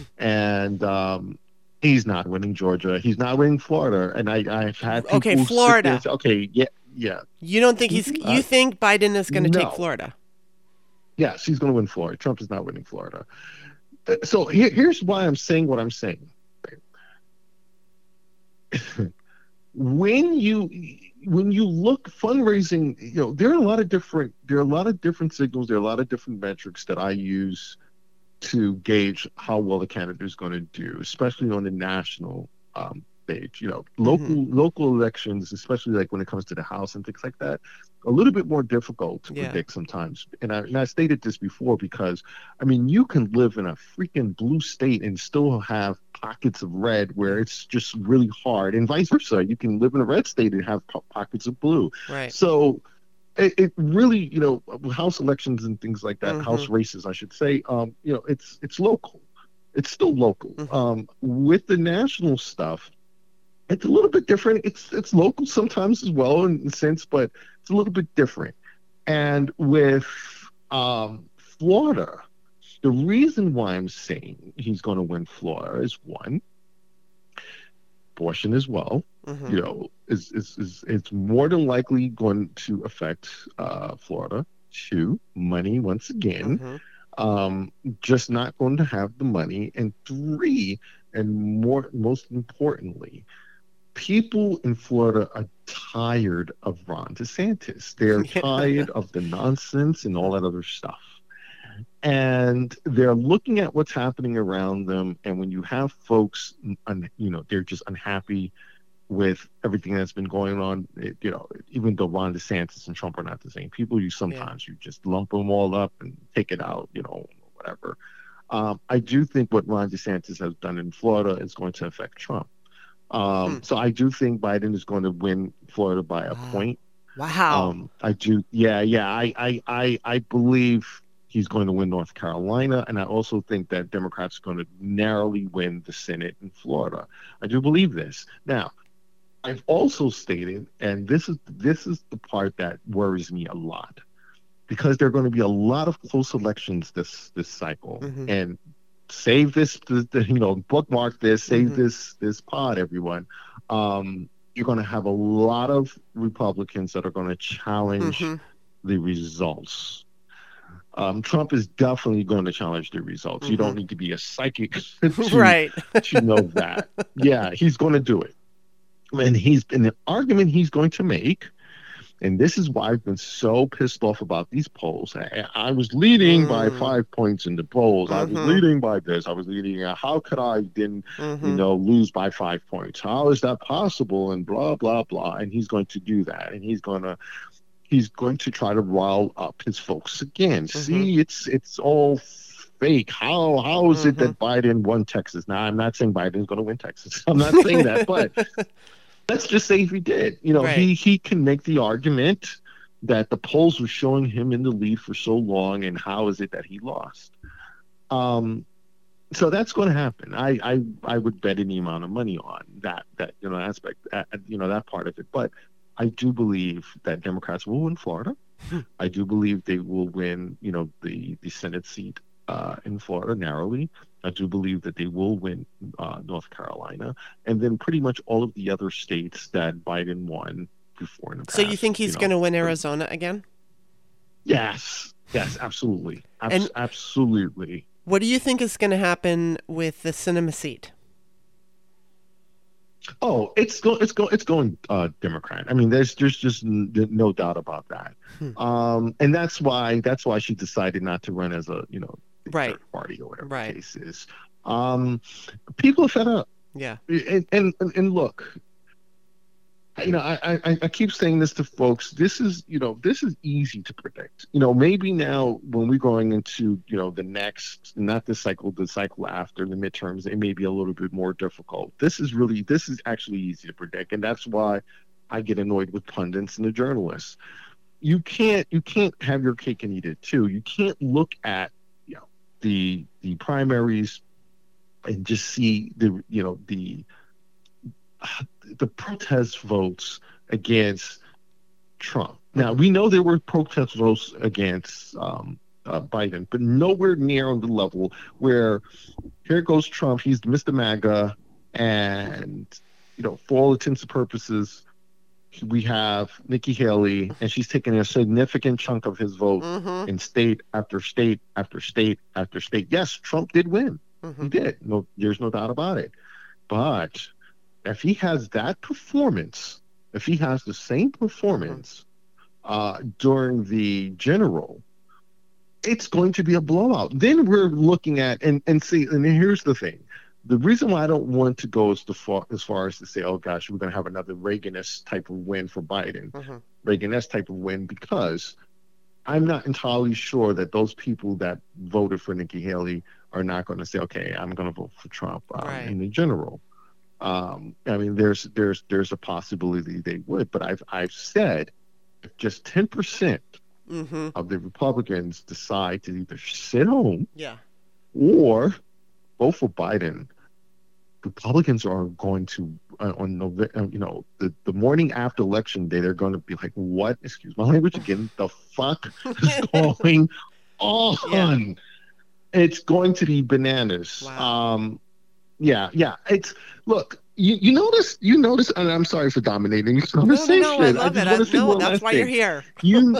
And um, he's not winning Georgia. He's not winning Florida. And I, I've had Okay, people sit there and Florida. say, okay, yeah, yeah. You don't think he's? Mhm, You I, think Biden is going to take no. Florida? Yes, he's going to win Florida. Trump is not winning Florida. Uh, So here, here's why I'm saying what I'm saying. When you when you look fundraising, you know, there are a lot of different there are a lot of different signals, there are a lot of different metrics that I use to gauge how well the candidate is going to do, especially on the national um, stage. You know, Mm-hmm. local local elections, especially like when it comes to the House and things like that, a little bit more difficult to Yeah. predict sometimes. And I, and I stated this before because, I mean, you can live in a freaking blue state and still have pockets of red where it's just really hard, and vice versa. You can live in a red state and have po- pockets of blue. Right. So it, it really, you know, house elections and things like that, Mm-hmm. house races, I should say, um, you know, it's it's local. It's still local. Mm-hmm. Um, with the national stuff, it's a little bit different. It's it's local sometimes as well in a sense, but it's a little bit different. And with um, Florida, the reason why I'm saying he's going to win Florida is one, abortion as well. Mm-hmm. You know, is is is it's more than likely going to affect uh, Florida. Two, money once again, Mm-hmm. um, just not going to have the money. And three, and more most importantly, people in Florida are tired of Ron DeSantis. They're tired of the nonsense and all that other stuff. And they're looking at what's happening around them. And when you have folks, un, you know, they're just unhappy with everything that's been going on. It, you know, even though Ron DeSantis and Trump are not the same people, you Yeah. sometimes you just lump them all up and take it out, you know, whatever. Um, I do think what Ron DeSantis has done in Florida is going to affect Trump. Um, Hmm. so I do think Biden is going to win Florida by a Wow. point. Wow. Um, I do, yeah, yeah. I, I, I, I believe he's going to win North Carolina, and I also think that Democrats are going to narrowly win the Senate in Florida. I do believe this. Now, I've also stated, and this is this is the part that worries me a lot, because there are going to be a lot of close elections this this cycle, Mm-hmm. and save this, the, the, you know, bookmark this, save Mm-hmm. this this pod, everyone. Um, you're going to have a lot of Republicans that are going to challenge Mm-hmm. the results. Um, Trump is definitely going to challenge the results. You Mm-hmm. don't need to be a psychic to Right. to know that. Yeah, he's going to do it, and he's in the argument he's going to make. And this is why I've been so pissed off about these polls. I, I was leading by Mm. five points in the polls. I was Mm-hmm. leading by this. I was leading. uh, How could I didn't, you Mm-hmm. know, lose by five points? How is that possible? And blah blah blah. And he's going to do that. And he's going to he's going to try to rile up his folks again. Mm-hmm. See, it's it's all fake. How how is it Mm-hmm. that Biden won Texas? Now, I'm not saying Biden's going to win Texas. I'm not saying that, but let's just say if he did, you know, Right. he he can make the argument that the polls were showing him in the lead for so long, and how is it that he lost? Um, so that's going to happen. I, I I would bet any amount of money on that that you know aspect, uh, you know that part of it. But I do believe that Democrats will win Florida. I do believe they will win, you know, the the Senate seat uh, in Florida narrowly. I do believe that they will win uh, North Carolina, and then pretty much all of the other states that Biden won before in the past. So you think he's you know, going to win Arizona again? Yes, yes, absolutely, Abs- And absolutely. what do you think is going to happen with the Sinema seat? Oh, it's going, it's going, it's going uh, Democrat. I mean, there's there's just n- no doubt about that. Hmm. Um, and that's why that's why she decided not to run as a you know Right. third party or whatever Right. the case is. Um, people are fed up. Yeah. And and, and look, you know, I, I I keep saying this to folks. This is you know this is easy to predict. You know, maybe now when we're going into you know the next, not this cycle, the cycle after the midterms, it may be a little bit more difficult. This is really this is actually easy to predict, and that's why I get annoyed with pundits and the journalists. You can't you can't have your cake and eat it too. You can't look at you know the the primaries and just see the you know the the protest votes against Trump. Now, Mhm. we know there were protest votes against um, uh, Biden, but nowhere near on the level where here goes Trump, he's Mister MAGA, and, you know, for all intents and purposes, we have Nikki Haley, and she's taking a significant chunk of his vote Mm-hmm. in state after state after state after state. Yes, Trump did win. Mm-hmm. He did. No, there's no doubt about it. But if he has that performance, if he has the same performance uh, during the general, it's going to be a blowout. Then we're looking at and and see. And here's the thing: the reason why I don't want to go as far as far as to say, "Oh gosh, we're going to have another Reaganist type of win for Biden," Mm-hmm. Reaganist type of win, because I'm not entirely sure that those people that voted for Nikki Haley are not going to say, "Okay, I'm going to vote for Trump um, Right. in the general." Um, I mean, there's there's there's a possibility they would, but I've I've said if just ten percent Mm-hmm. of the Republicans decide to either sit home Yeah. or vote for Biden, Republicans are going to uh, on November, you know, the, the morning after election day, they're going to be like, "What? Excuse my language again. The fuck is going on?" Yeah. It's going to be bananas. Wow. Um, yeah, yeah. It's look. You, you notice you notice, and I'm sorry for dominating the No, no, conversation. no. I love just it. want I, to say no, one that's last why thing. you're here. You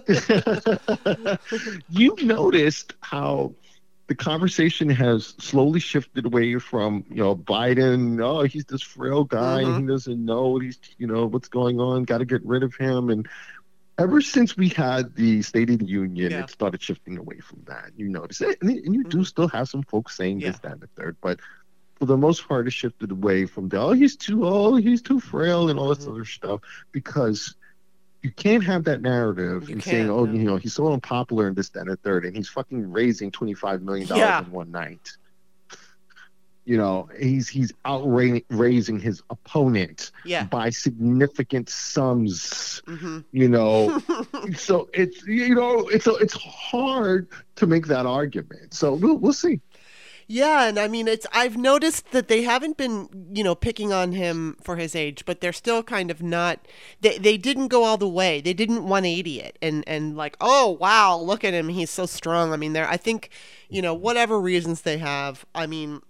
you noticed how the conversation has slowly shifted away from you know Biden. Oh, he's this frail guy, and Mm-hmm. he doesn't know what he's you know what's going on. Got to get rid of him. And ever since we had the State of the Union, Yeah. it started shifting away from that. You notice it, and, and you do Mm-hmm. still have some folks saying Yeah. this, that, and the third, but for the most part, it shifted away from the oh, he's too old, he's too frail, and all this Mm-hmm. other stuff, because you can't have that narrative You and saying, can't. oh, No. you know, he's so unpopular in this, that, and the third, and he's fucking raising twenty-five million dollars Yeah. in one night. You know, he's he's outraising his opponent Yeah. by significant sums. Mm-hmm. You know, so it's you know it's it's hard to make that argument. So we'll we'll see. Yeah, and I mean it's I've noticed that they haven't been, you know, picking on him for his age, but they're still kind of not they they didn't go all the way. They didn't one eighty it and and like, "Oh, wow, look at him. He's so strong." I mean, they're I think, you know, whatever reasons they have, I mean,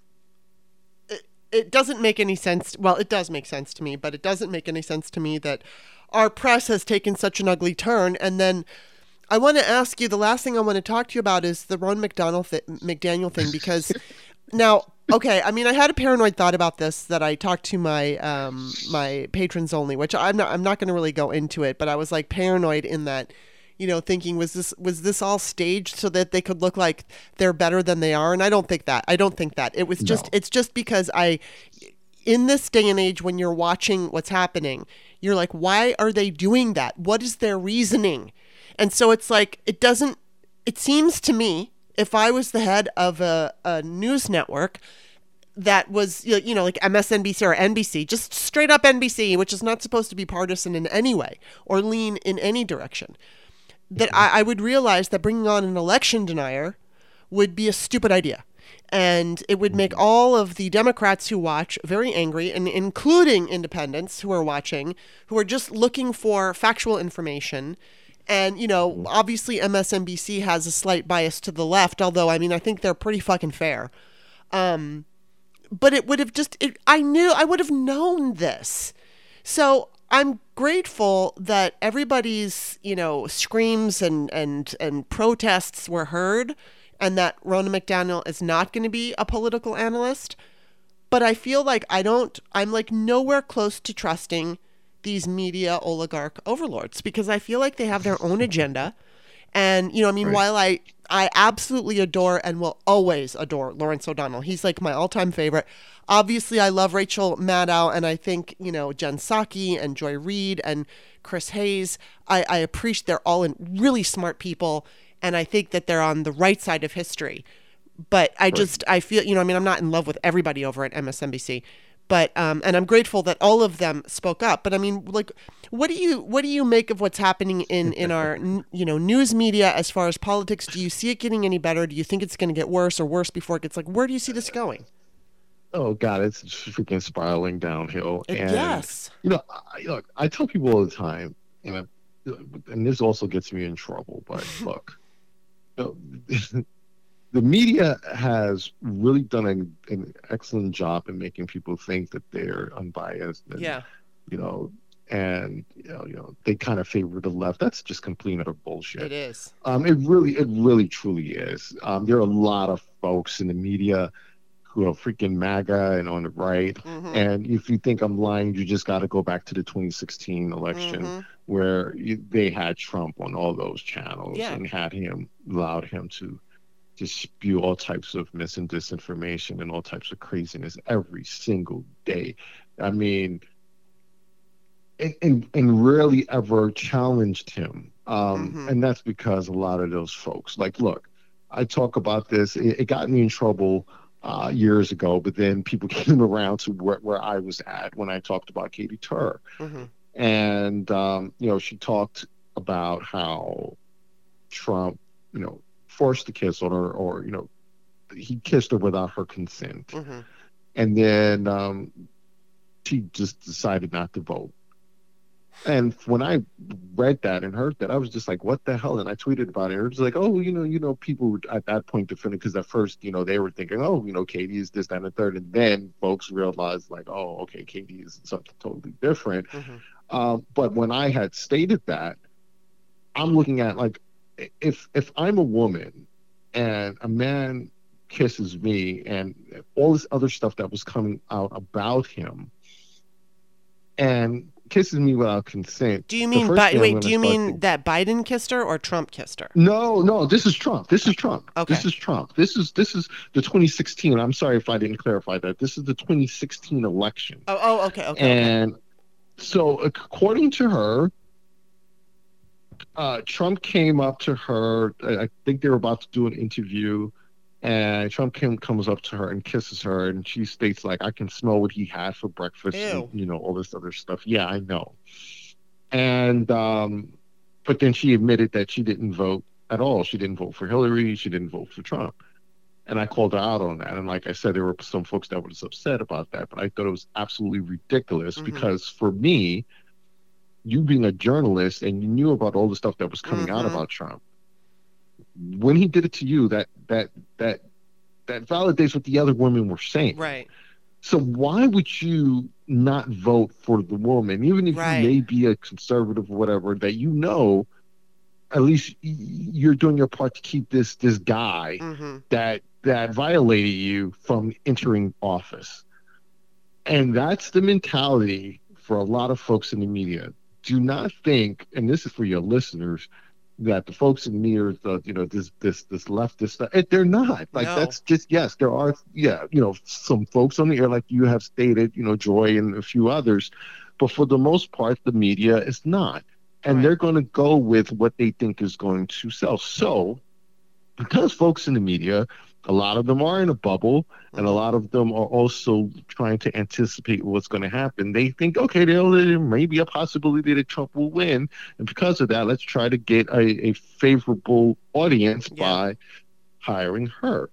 it, it doesn't make any sense. Well, it does make sense to me, but it doesn't make any sense to me that our press has taken such an ugly turn. And then I want to ask you, the last thing I want to talk to you about is the Ron McDonald th- McDaniel thing, because now, okay, I mean, I had a paranoid thought about this that I talked to my um, my patrons only, which I'm not I'm not going to really go into it, but I was like paranoid in that, you know, thinking was this was this all staged so that they could look like they're better than they are, and I don't think that. I don't think that. It was just No. it's just because I in this day and age when you're watching what's happening, you're like, why are they doing that? What is their reasoning? And so it's like, it doesn't, it seems to me, if I was the head of a, a news network that was, you know, like M S N B C or N B C, just straight up N B C, which is not supposed to be partisan in any way or lean in any direction, that I, I would realize that bringing on an election denier would be a stupid idea. And it would make all of the Democrats who watch very angry, and including independents who are watching, who are just looking for factual information. And, you know, obviously M S N B C has a slight bias to the left, although, I mean, I think they're pretty fucking fair. Um, but it would have just, it, I knew, I would have known this. So I'm grateful that everybody's, you know, screams and, and, and protests were heard, and that Ronna McDaniel is not going to be a political analyst. But I feel like I don't, I'm like nowhere close to trusting these media oligarch overlords, because I feel like they have their own agenda. And, you know, I mean, Right. while I, I absolutely adore and will always adore Lawrence O'Donnell, he's like my all-time favorite. Obviously, I love Rachel Maddow, and I think, you know, Jen Psaki and Joy Reid and Chris Hayes, I, I appreciate they're all in really smart people, and I think that they're on the right side of history. But I just, I feel, you know, I mean, I'm not in love with everybody over at M S N B C. But um, and I'm grateful that all of them spoke up. But I mean, like, what do you what do you make of what's happening in in our you know news media as far as politics? Do you see it getting any better? Do you think it's going to get worse or worse before it gets like? Where do you see this going? Oh God, it's freaking spiraling downhill. It- And yes. you know, I, look, I tell people all the time, and I, and this also gets me in trouble. But look, you know, the media has really done an, an excellent job in making people think that they're unbiased. And, Yeah. You know, and you know, you know, they kind of favor the left. That's just complete and utter bullshit. It is. Um, it really, it really, truly is. Um, there are a lot of folks in the media who are freaking MAGA and on the right. Mhm. And if you think I'm lying, you just got to go back to the twenty sixteen election Mhm. where you, they had Trump on all those channels Yeah. and had him, allowed him to just spew all types of mis and disinformation and all types of craziness every single day. I mean, and, and, and rarely ever challenged him. Um, Mhm. And that's because a lot of those folks, like, look, I talk about this, it, it got me in trouble uh, years ago, but then people came around to where, where I was at when I talked about Katie Tur. Mhm. And, um, you know, she talked about how Trump, you know, forced the kiss on her, or, you know, he kissed her without her consent. Mhm. And then um, she just decided not to vote. And when I read that and heard that, I was just like, what the hell? And I tweeted about it. It was like, oh, you know, you know, people were at that point defending, because at first, you know, they were thinking, oh, you know, Katie is this, that, and the third. And then folks realized, like, oh, okay, Katie is something totally different. Mhm. Um, but when I had stated that, I'm looking at, like, if if I'm a woman and a man kisses me and all this other stuff that was coming out about him and kisses me without consent. Do you the mean first Bi- thing I'm wait? gonna Do you start mean thinking- that Biden kissed her or Trump kissed her? No, no, this is Trump. This is Trump. Okay. This is Trump. This is this is the twenty sixteen. I'm sorry if I didn't clarify that. This is the twenty sixteen election. Oh, oh, okay, okay. okay. And so according to her, uh, Trump came up to her. I I think they were about to do an interview, And Trump Kim comes up to her and kisses her, and she states like, "I can smell what he had for breakfast," and Ew. you know all this other stuff. Yeah, I know. And um, but then she admitted that she didn't vote at all. She didn't vote for Hillary. She didn't vote for Trump. And I called her out on that. And like I said, there were some folks that was upset about that, but I thought it was absolutely ridiculous Mm-hmm. because for me, you being a journalist and you knew about all the stuff that was coming out Mm-hmm. about Trump, when he did it to you, that that that that validates what the other women were saying. Right. So why would you not vote for the woman, even if Right. you may be a conservative or whatever, that you know at least you're doing your part to keep this this guy Mm-hmm. that that violated you from entering office. And that's the mentality for a lot of folks in the media. Do not think, and this is for your listeners, that the folks in the media, the, you know, this this this leftist stuff, it- they're not. Like No. that's just yes, there are yeah, you know, some folks on the air like you have stated, you know, Joy and a few others, but for the most part, the media is not, and Right. they're going to go with what they think is going to sell. So because folks in the media, a lot of them are in a bubble, and a Mhm. lot of them are also trying to anticipate what's going to happen. They think, okay, there there may be a possibility that Trump will win, and because of that, let's try to get a, a favorable audience Yeah. by hiring her.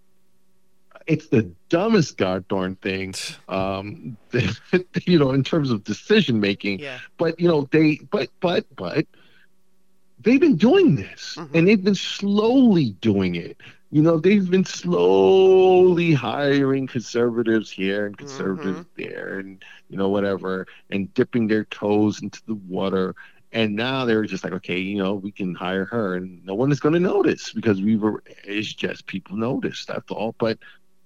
It's the dumbest goddamn thing, um, you know, in terms of decision making. Yeah. But you know, they, but but but they've been doing this, Mhm. and they've been slowly doing it. You know, they've been slowly hiring conservatives here and conservatives there, and you know, whatever, and dipping their toes into the water. And now they're just like, okay, you know, we can hire her, and no one is going to notice because we were. It's just people notice. That's all. But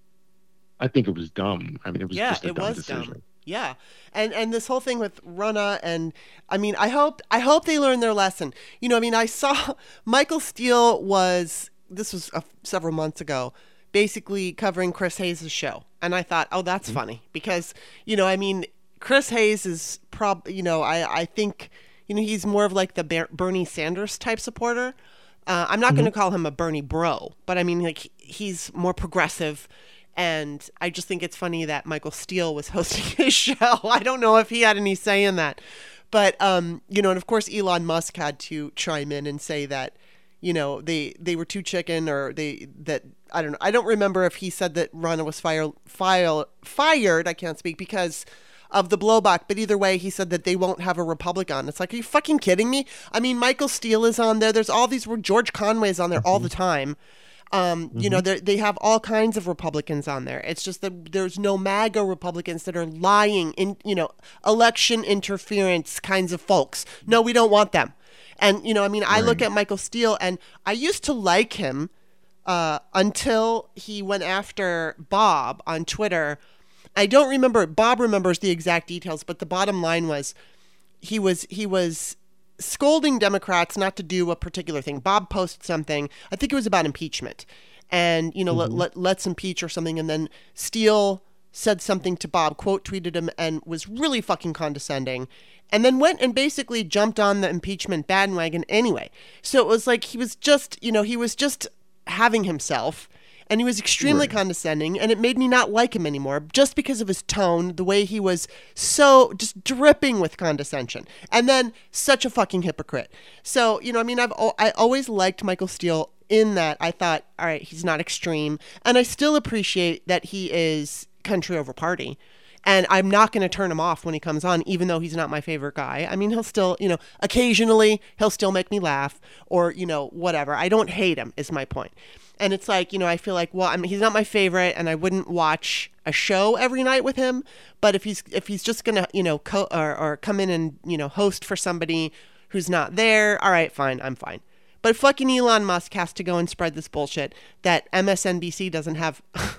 I think it was dumb. I mean, it was Yeah, just a it dumb was decision. dumb. Yeah. And and this whole thing with Rana, and I mean, I hope I hope they learned their lesson. You know, I mean, I saw Michael Steele was this was a, several months ago, basically covering Chris Hayes' show, and I thought, oh, that's Mhm. funny because you know, I mean, Chris Hayes is prob you know, I I think you know he's more of like the Ber- Bernie Sanders type supporter. Uh, I'm not going to call him a Bernie bro, but I mean, like he's more progressive. And I just think it's funny that Michael Steele was hosting his show. I don't know if he had any say in that. But, um, you know, and of course, Elon Musk had to chime in and say that, you know, they, they were too chicken or they, that, I don't know. I don't remember if he said that Rana was fire, file, fired. I can't speak because of the blowback. But either way, he said that they won't have a Republican. It's like, are you fucking kidding me? I mean, Michael Steele is on there. There's all these, George Conway's on there all the time. Um, you know, they they have all kinds of Republicans on there. It's just that there's no MAGA Republicans that are lying in, you know, election interference kinds of folks. No, we don't want them. And, you know, I mean, I look Right. at Michael Steele and I used to like him uh, until he went after Bob on Twitter. I don't remember, Bob remembers the exact details, but the bottom line was he was, he was, scolding Democrats not to do a particular thing. Bob posted something, I think it was about impeachment, and you know, Mhm. let, let let's impeach or something, and then Steele said something to Bob, quote tweeted him, and was really fucking condescending, and then went and basically jumped on the impeachment bandwagon anyway. So it was like he was just, you know, he was just having himself. And he was extremely Right. condescending, and it made me not like him anymore just because of his tone, the way he was so just dripping with condescension, and then such a fucking hypocrite. So, you know, I mean, I've al- I always liked Michael Steele in that I thought, all right, he's not extreme, and I still appreciate that he is country over party. And I'm not going to turn him off when he comes on, even though he's not my favorite guy. I mean, he'll still, you know, occasionally he'll still make me laugh or, you know, whatever. I don't hate him is my point. And it's like, you know, I feel like, well, I mean, he's not my favorite and I wouldn't watch a show every night with him. But if he's, if he's just going to, you know, co- or, or come in and, you know, host for somebody who's not there, all right, fine, I'm fine. But fucking Elon Musk has to go and spread this bullshit that M S N B C doesn't have...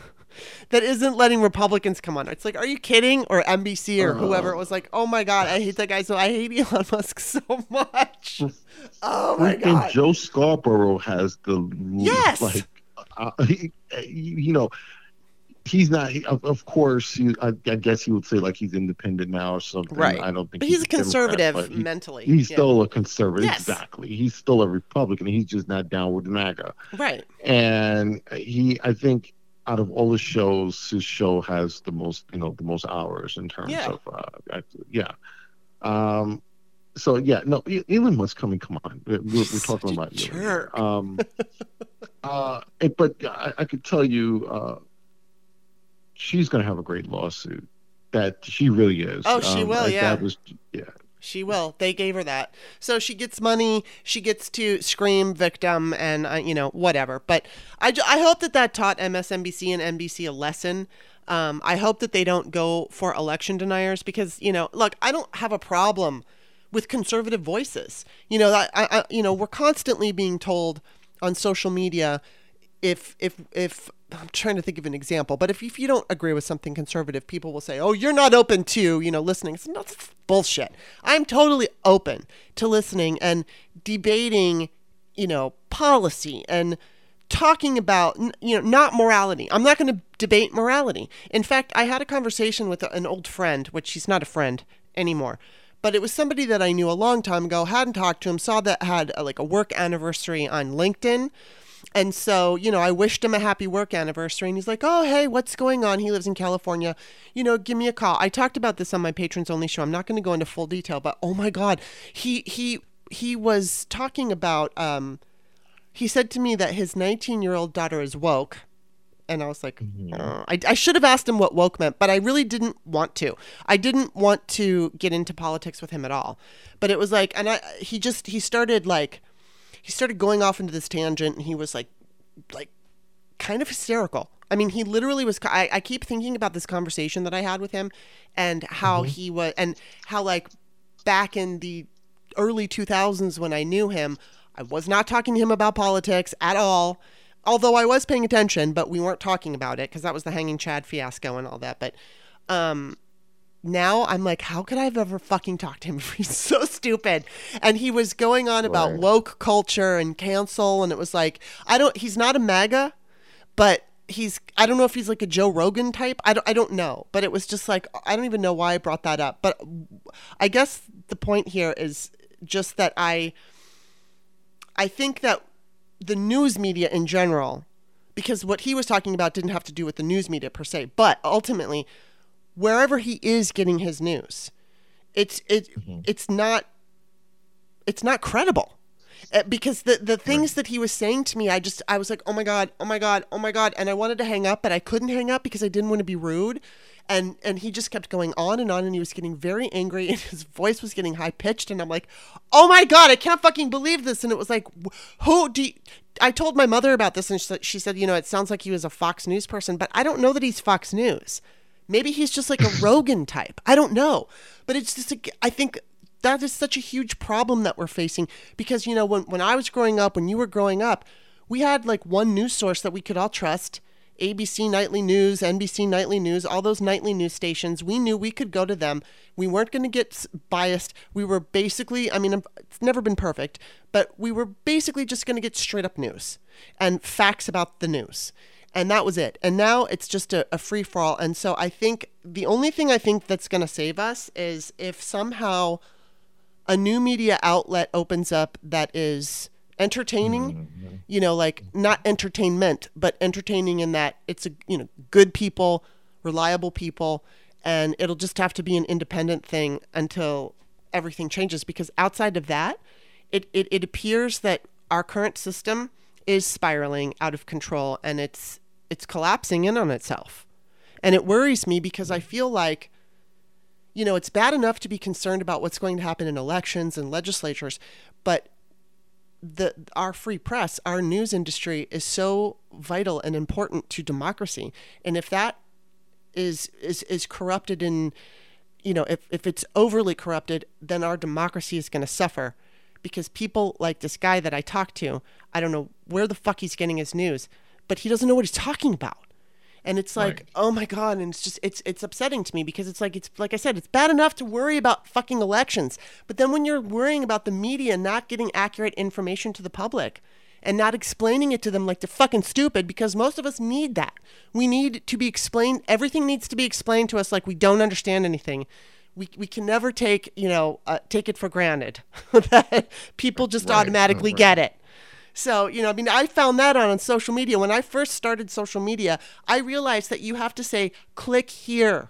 that isn't letting Republicans come on. It's like, are you kidding? Or N B C or whoever. It was like, oh my God, I hate that guy. So I hate Elon Musk so much. Oh my Freaking God. Joe Scarborough has the Yes. like, uh, he, you know, he's not. He, of, of course, he, I, I guess he would say like he's independent now or something. Right. I don't think But he's a Democrat, conservative but he- mentally. he's Yeah. still a conservative. Yes. Exactly. He's still a Republican. He's just not down with MAGA. Right. And he, I think, out of all the shows, his show has the most, you know, the most hours in terms Yeah. of, uh, actually, yeah. Um, so yeah, no, E- Elon Musk coming. Come on, we're, we're Such talking a about Elon. jerk. Um, uh, it- but I, I could tell you, uh, she's going to have a great lawsuit. That she really is. Oh, she Um, will, I- yeah. That was, yeah. She will. They gave her that. So she gets money. She gets to scream victim and, uh, you know, whatever. But I, ju- I hope that that taught M S N B C and N B C a lesson. Um, I hope that they don't go for election deniers because, you know, look, I don't have a problem with conservative voices. You know, I, I, you know, we're constantly being told on social media if, if, if, I'm trying to think of an example, but if, if you don't agree with something conservative, people will say, oh, you're not open to, you know, listening. It's not it's bullshit. I'm totally open to listening and debating, you know, policy and talking about, you know, not morality. I'm not going to debate morality. In fact, I had a conversation with an old friend, which she's not a friend anymore, but it was somebody that I knew a long time ago, hadn't talked to him, saw that had a, like a work anniversary on LinkedIn. And so, you know, I wished him a happy work anniversary and he's like, oh, hey, what's going on? He lives in California. You know, give me a call. I talked about this on my Patrons Only show. I'm not going to go into full detail, but oh my God, he, he, he was talking about, um, he said to me that his nineteen year old daughter is woke. And I was like, Mhm. uh, I, I should have asked him what woke meant, but I really didn't want to. I didn't want to get into politics with him at all. But it was like, and I, he just, he started like, he started going off into this tangent and he was like, like kind of hysterical. I mean, he literally was, I, I keep thinking about this conversation that I had with him and how Mhm. he was, and how like back in the early two thousands when I knew him, I was not talking to him about politics at all. Although I was paying attention, but we weren't talking about it because that was the Hanging Chad fiasco and all that. But, um, now I'm like, how could I have ever fucking talked to him? He's so stupid. And he was going on about Right. woke culture and cancel. And it was like, I don't, he's not a MAGA, but he's, I don't know if he's like a Joe Rogan type. I don't, I don't know. But it was just like, I don't even know why I brought that up. But I guess the point here is just that I, I think that the news media in general, because what he was talking about didn't have to do with the news media per se, but ultimately, wherever he is getting his news, it's it Mhm. it's not it's not credible. Uh, because the the things that he was saying to me, I just I was like, oh my god, oh my god, oh my god, and I wanted to hang up, but I couldn't hang up because I didn't want to be rude, and and he just kept going on and on, and he was getting very angry, and his voice was getting high pitched, and I'm like, oh my god, I can't fucking believe this, and it was like, who do you, I told my mother about this, and she said, she said, you know, it sounds like he was a Fox News person, but I don't know that he's Fox News. Maybe he's just like a Rogan type. I don't know. But it's just, a, I think that is such a huge problem that we're facing because, you know, when, when I was growing up, when you were growing up, we had like one news source that we could all trust. A B C Nightly News, N B C Nightly News, all those nightly news stations. We knew we could go to them. We weren't going to get biased. We were basically, I mean, it's never been perfect, but we were basically just going to get straight up news and facts about the news. And that was it. And now it's just a, a free for all. And so I think the only thing I think that's going to save us is if somehow a new media outlet opens up that is entertaining, Mhm. you know, like not entertainment, but entertaining in that it's a, you know, good people, reliable people, and it'll just have to be an independent thing until everything changes. Because outside of that, it, it, it appears that our current system is spiraling out of control and it's it's collapsing in on itself. And it worries me because I feel like, you know, it's bad enough to be concerned about what's going to happen in elections and legislatures, but the our free press, our news industry is so vital and important to democracy. And if that is is is corrupted in, you know, if, if it's overly corrupted, then our democracy is going to suffer. Because people like this guy that I talked to, I don't know where the fuck he's getting his news, but he doesn't know what he's talking about. And it's like, Right. oh my God. And it's just, it's, it's upsetting to me because it's like, it's like I said, it's bad enough to worry about fucking elections. But then when you're worrying about the media not getting accurate information to the public, and not explaining it to them like they're fucking stupid, because most of us need that. We need to be explained. Everything needs to be explained to us like we don't understand anything. We we can never take, you know, uh, take it for granted that people just Right, automatically right. get it. So, you know, I mean, I found that out on social media. When I first started social media, I realized that you have to say, click here.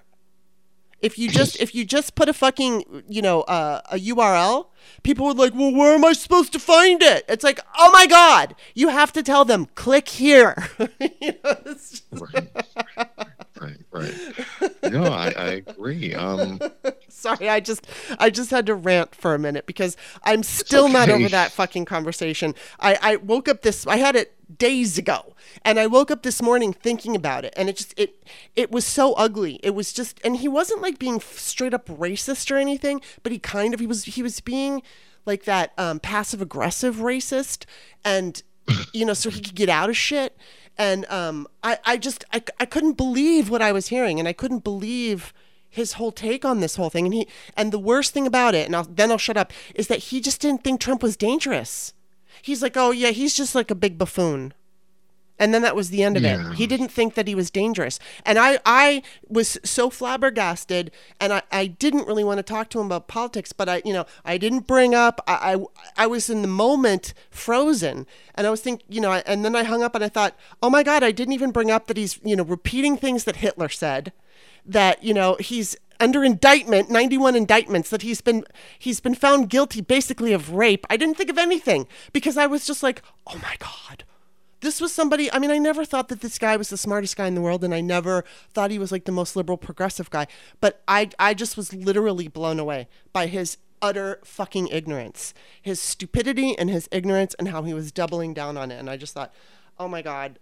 If you just if you just put a fucking, you know, uh, a U R L, people were like, well, where am I supposed to find it? It's like, oh my God, you have to tell them, click here. You know, it's just- Right, right, right. No, I, I agree. Um, Sorry, I just I just had to rant for a minute because I'm still not okay. over that fucking conversation. I, I woke up this I had it days ago, and I woke up this morning thinking about it, and it just it it was so ugly. It was just, and he wasn't like being straight up racist or anything, but he kind of he was he was being like that um, passive aggressive racist, and you know, so he could get out of shit. And um, I I just I I couldn't believe what I was hearing, and I couldn't believe his whole take on this whole thing. And he and the worst thing about it, and I'll, then I'll shut up, is that he just didn't think Trump was dangerous. He's like, oh yeah, he's just like a big buffoon. And then that was the end of Yeah. it. He didn't think that he was dangerous. And I, I was so flabbergasted, and I, I didn't really want to talk to him about politics, but I, you know, I didn't bring up, I, I, I was in the moment frozen. And I was thinking, you know, and then I hung up and I thought, oh my God, I didn't even bring up that he's, you know, repeating things that Hitler said, that, you know, he's under indictment, ninety-one indictments, that he's been he's been found guilty basically of rape. I didn't think of anything because I was just like, oh my God, this was somebody, I mean, I never thought that this guy was the smartest guy in the world, and I never thought he was like the most liberal progressive guy, but I I just was literally blown away by his utter fucking ignorance, his stupidity and his ignorance, and how he was doubling down on it. And I just thought, oh my God,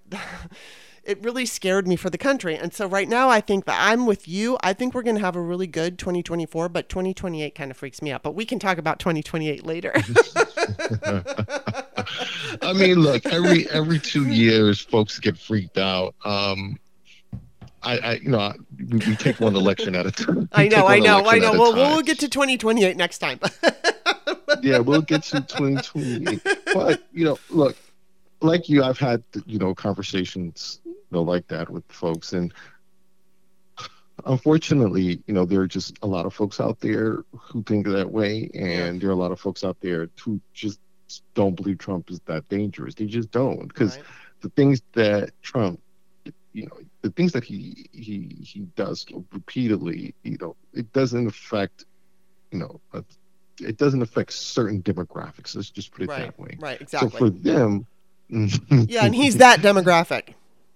it really scared me for the country. And so right now, I think that I'm with you. I think we're going to have a really good twenty twenty-four, but twenty twenty-eight kind of freaks me out. But we can talk about twenty twenty-eight later. I mean, look, every every two years, folks get freaked out. Um, I, I you know, I- we, we take one election at a time. I We take know, I one know, I election know. at a Well, time. we'll get to twenty twenty-eight next time. Yeah, we'll get to twenty twenty. But you know, look, like you, I've had you know conversations you know like that with folks, and unfortunately, you know, there are just a lot of folks out there who think that way, and there are a lot of folks out there who just don't believe Trump is that dangerous. They just don't, because Right. the things that Trump, you know, the things that he he he does repeatedly, you know, it doesn't affect, you know, uh, it doesn't affect certain demographics. Let's just put it Right, that way. right, So exactly. for them, Yeah, and he's that demographic.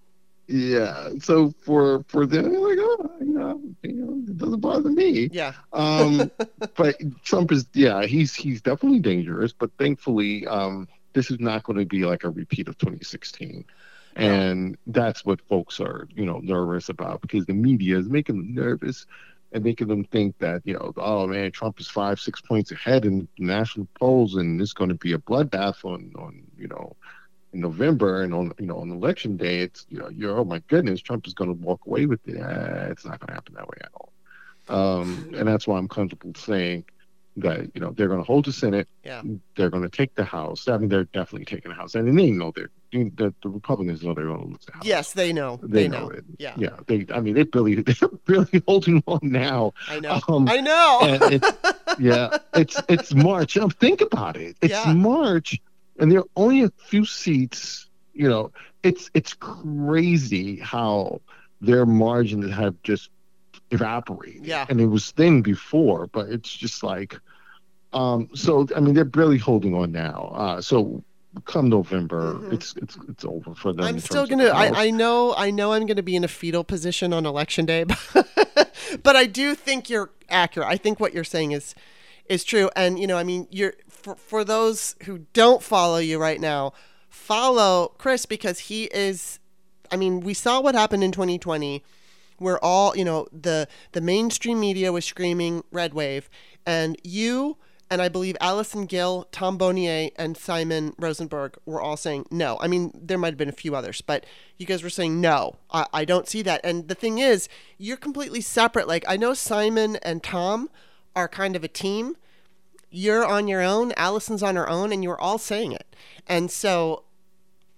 yeah. So for for them, they're like, oh, you know, you know, it doesn't bother me. Yeah. Um, but Trump is, yeah, he's he's definitely dangerous. But thankfully, um, this is not going to be like a repeat of twenty sixteen, and that's what folks are, you know, nervous about, because the media is making them nervous and making them think that, you know, oh man, Trump is five, six points ahead in national polls, and it's going to be a bloodbath on on you know. in November, and on you know on election day, it's you know you're, oh my goodness, Trump is going to walk away with it. Uh, it's not going to happen that way at all. Um, and that's why I'm comfortable saying that you know they're going to hold the Senate. Yeah. They're going to take the House. I mean, they're definitely taking the House, and they know they're the, the Republicans know they're going to lose the House. Yes, they know. They, They, know, know. it. Yeah. Yeah, they. I mean, they really they're really holding on now. I know. Um, I know. and it's, yeah, it's it's March. Um, think about it. It's Yeah. March, and there are only a few seats. You know, it's it's crazy how their margins have just evaporated. Yeah. And it was thin before, but it's just like, um. So I mean, they're barely holding on now. Uh. So come November, Mhm. it's it's it's over for them. I'm in still terms of gonna. the House. I, I know. I know. I'm gonna be in a fetal position on election day, but, but I do think you're accurate. I think what you're saying is is true. And you know, I mean, you're for for those who don't follow you right now, follow Chris, because he is. I mean, we saw what happened in twenty twenty, where all you know the the mainstream media was screaming red wave, and you. And I believe Allison Gill, Tom Bonnier, and Simon Rosenberg were all saying no. I mean, there might have been a few others, but you guys were saying no. I, I don't see that. And the thing is, you're completely separate. Like, I know Simon and Tom are kind of a team. You're on your own. Allison's on her own, and you're all saying it. And so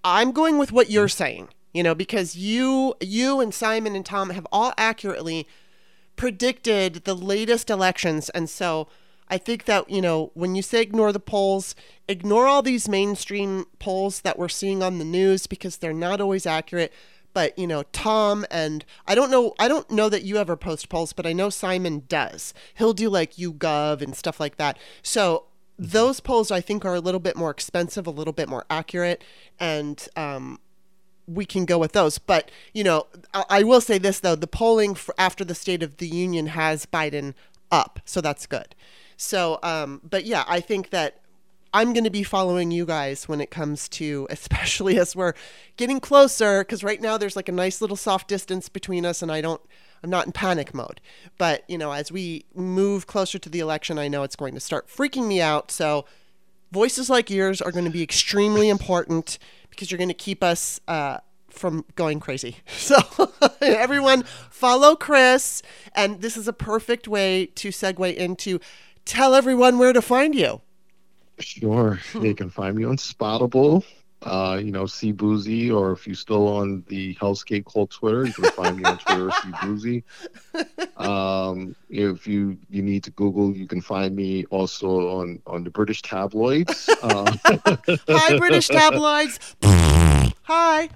I'm going with what you're saying, you know, because you, you and Simon and Tom have all accurately predicted the latest elections. And so I think that, you know, when you say ignore the polls, ignore all these mainstream polls that we're seeing on the news because they're not always accurate. But, you know, Tom and I don't know, I don't know that you ever post polls, but I know Simon does. He'll do like YouGov and stuff like that. So those polls I think are a little bit more expensive, a little bit more accurate, and um, we can go with those. But, you know, I, I will say this, though, the polling for after the State of the Union has Biden up. So that's good. So, um, but yeah, I think that I'm going to be following you guys when it comes to, especially as we're getting closer, because right now there's like a nice little soft distance between us and I don't, I'm not in panic mode. But, you know, as we move closer to the election, I know it's going to start freaking me out. So voices like yours are going to be extremely important because you're going to keep us uh, from going crazy. So everyone follow Chris. And this is a perfect way to segue into tell everyone where to find you. Sure. They can find me on Spoutable, uh, you know, C Boozy, or if you're still on the hellscape called Twitter, you can find me on Twitter, C Boozy. Um, if you, you need to Google, you can find me also on, on the British tabloids. Uh, Hi, British tabloids. Hi.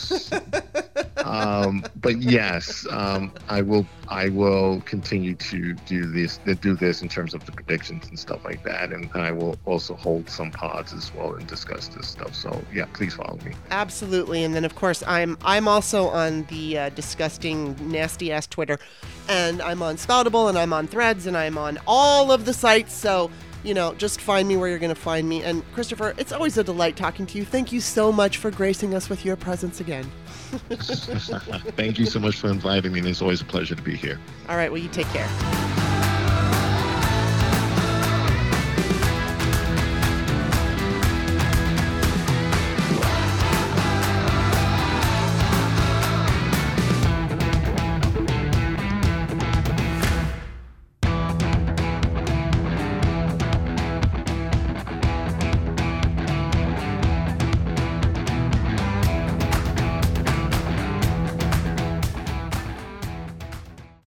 um, but yes, um, I will. I will continue to do this. To do this in terms of the predictions and stuff like that, and I will also hold some pods as well and discuss this stuff. So yeah, please follow me. Absolutely, and then of course I'm I'm also on the uh, disgusting, nasty ass Twitter, and I'm on Spoutable, and I'm on Threads, and I'm on all of the sites. So, you know, just find me where you're going to find me. And Christopher, it's always a delight talking to you. Thank you so much for gracing us with your presence again. Thank you so much for inviting me. And it's always a pleasure to be here. All right. Well, you take care.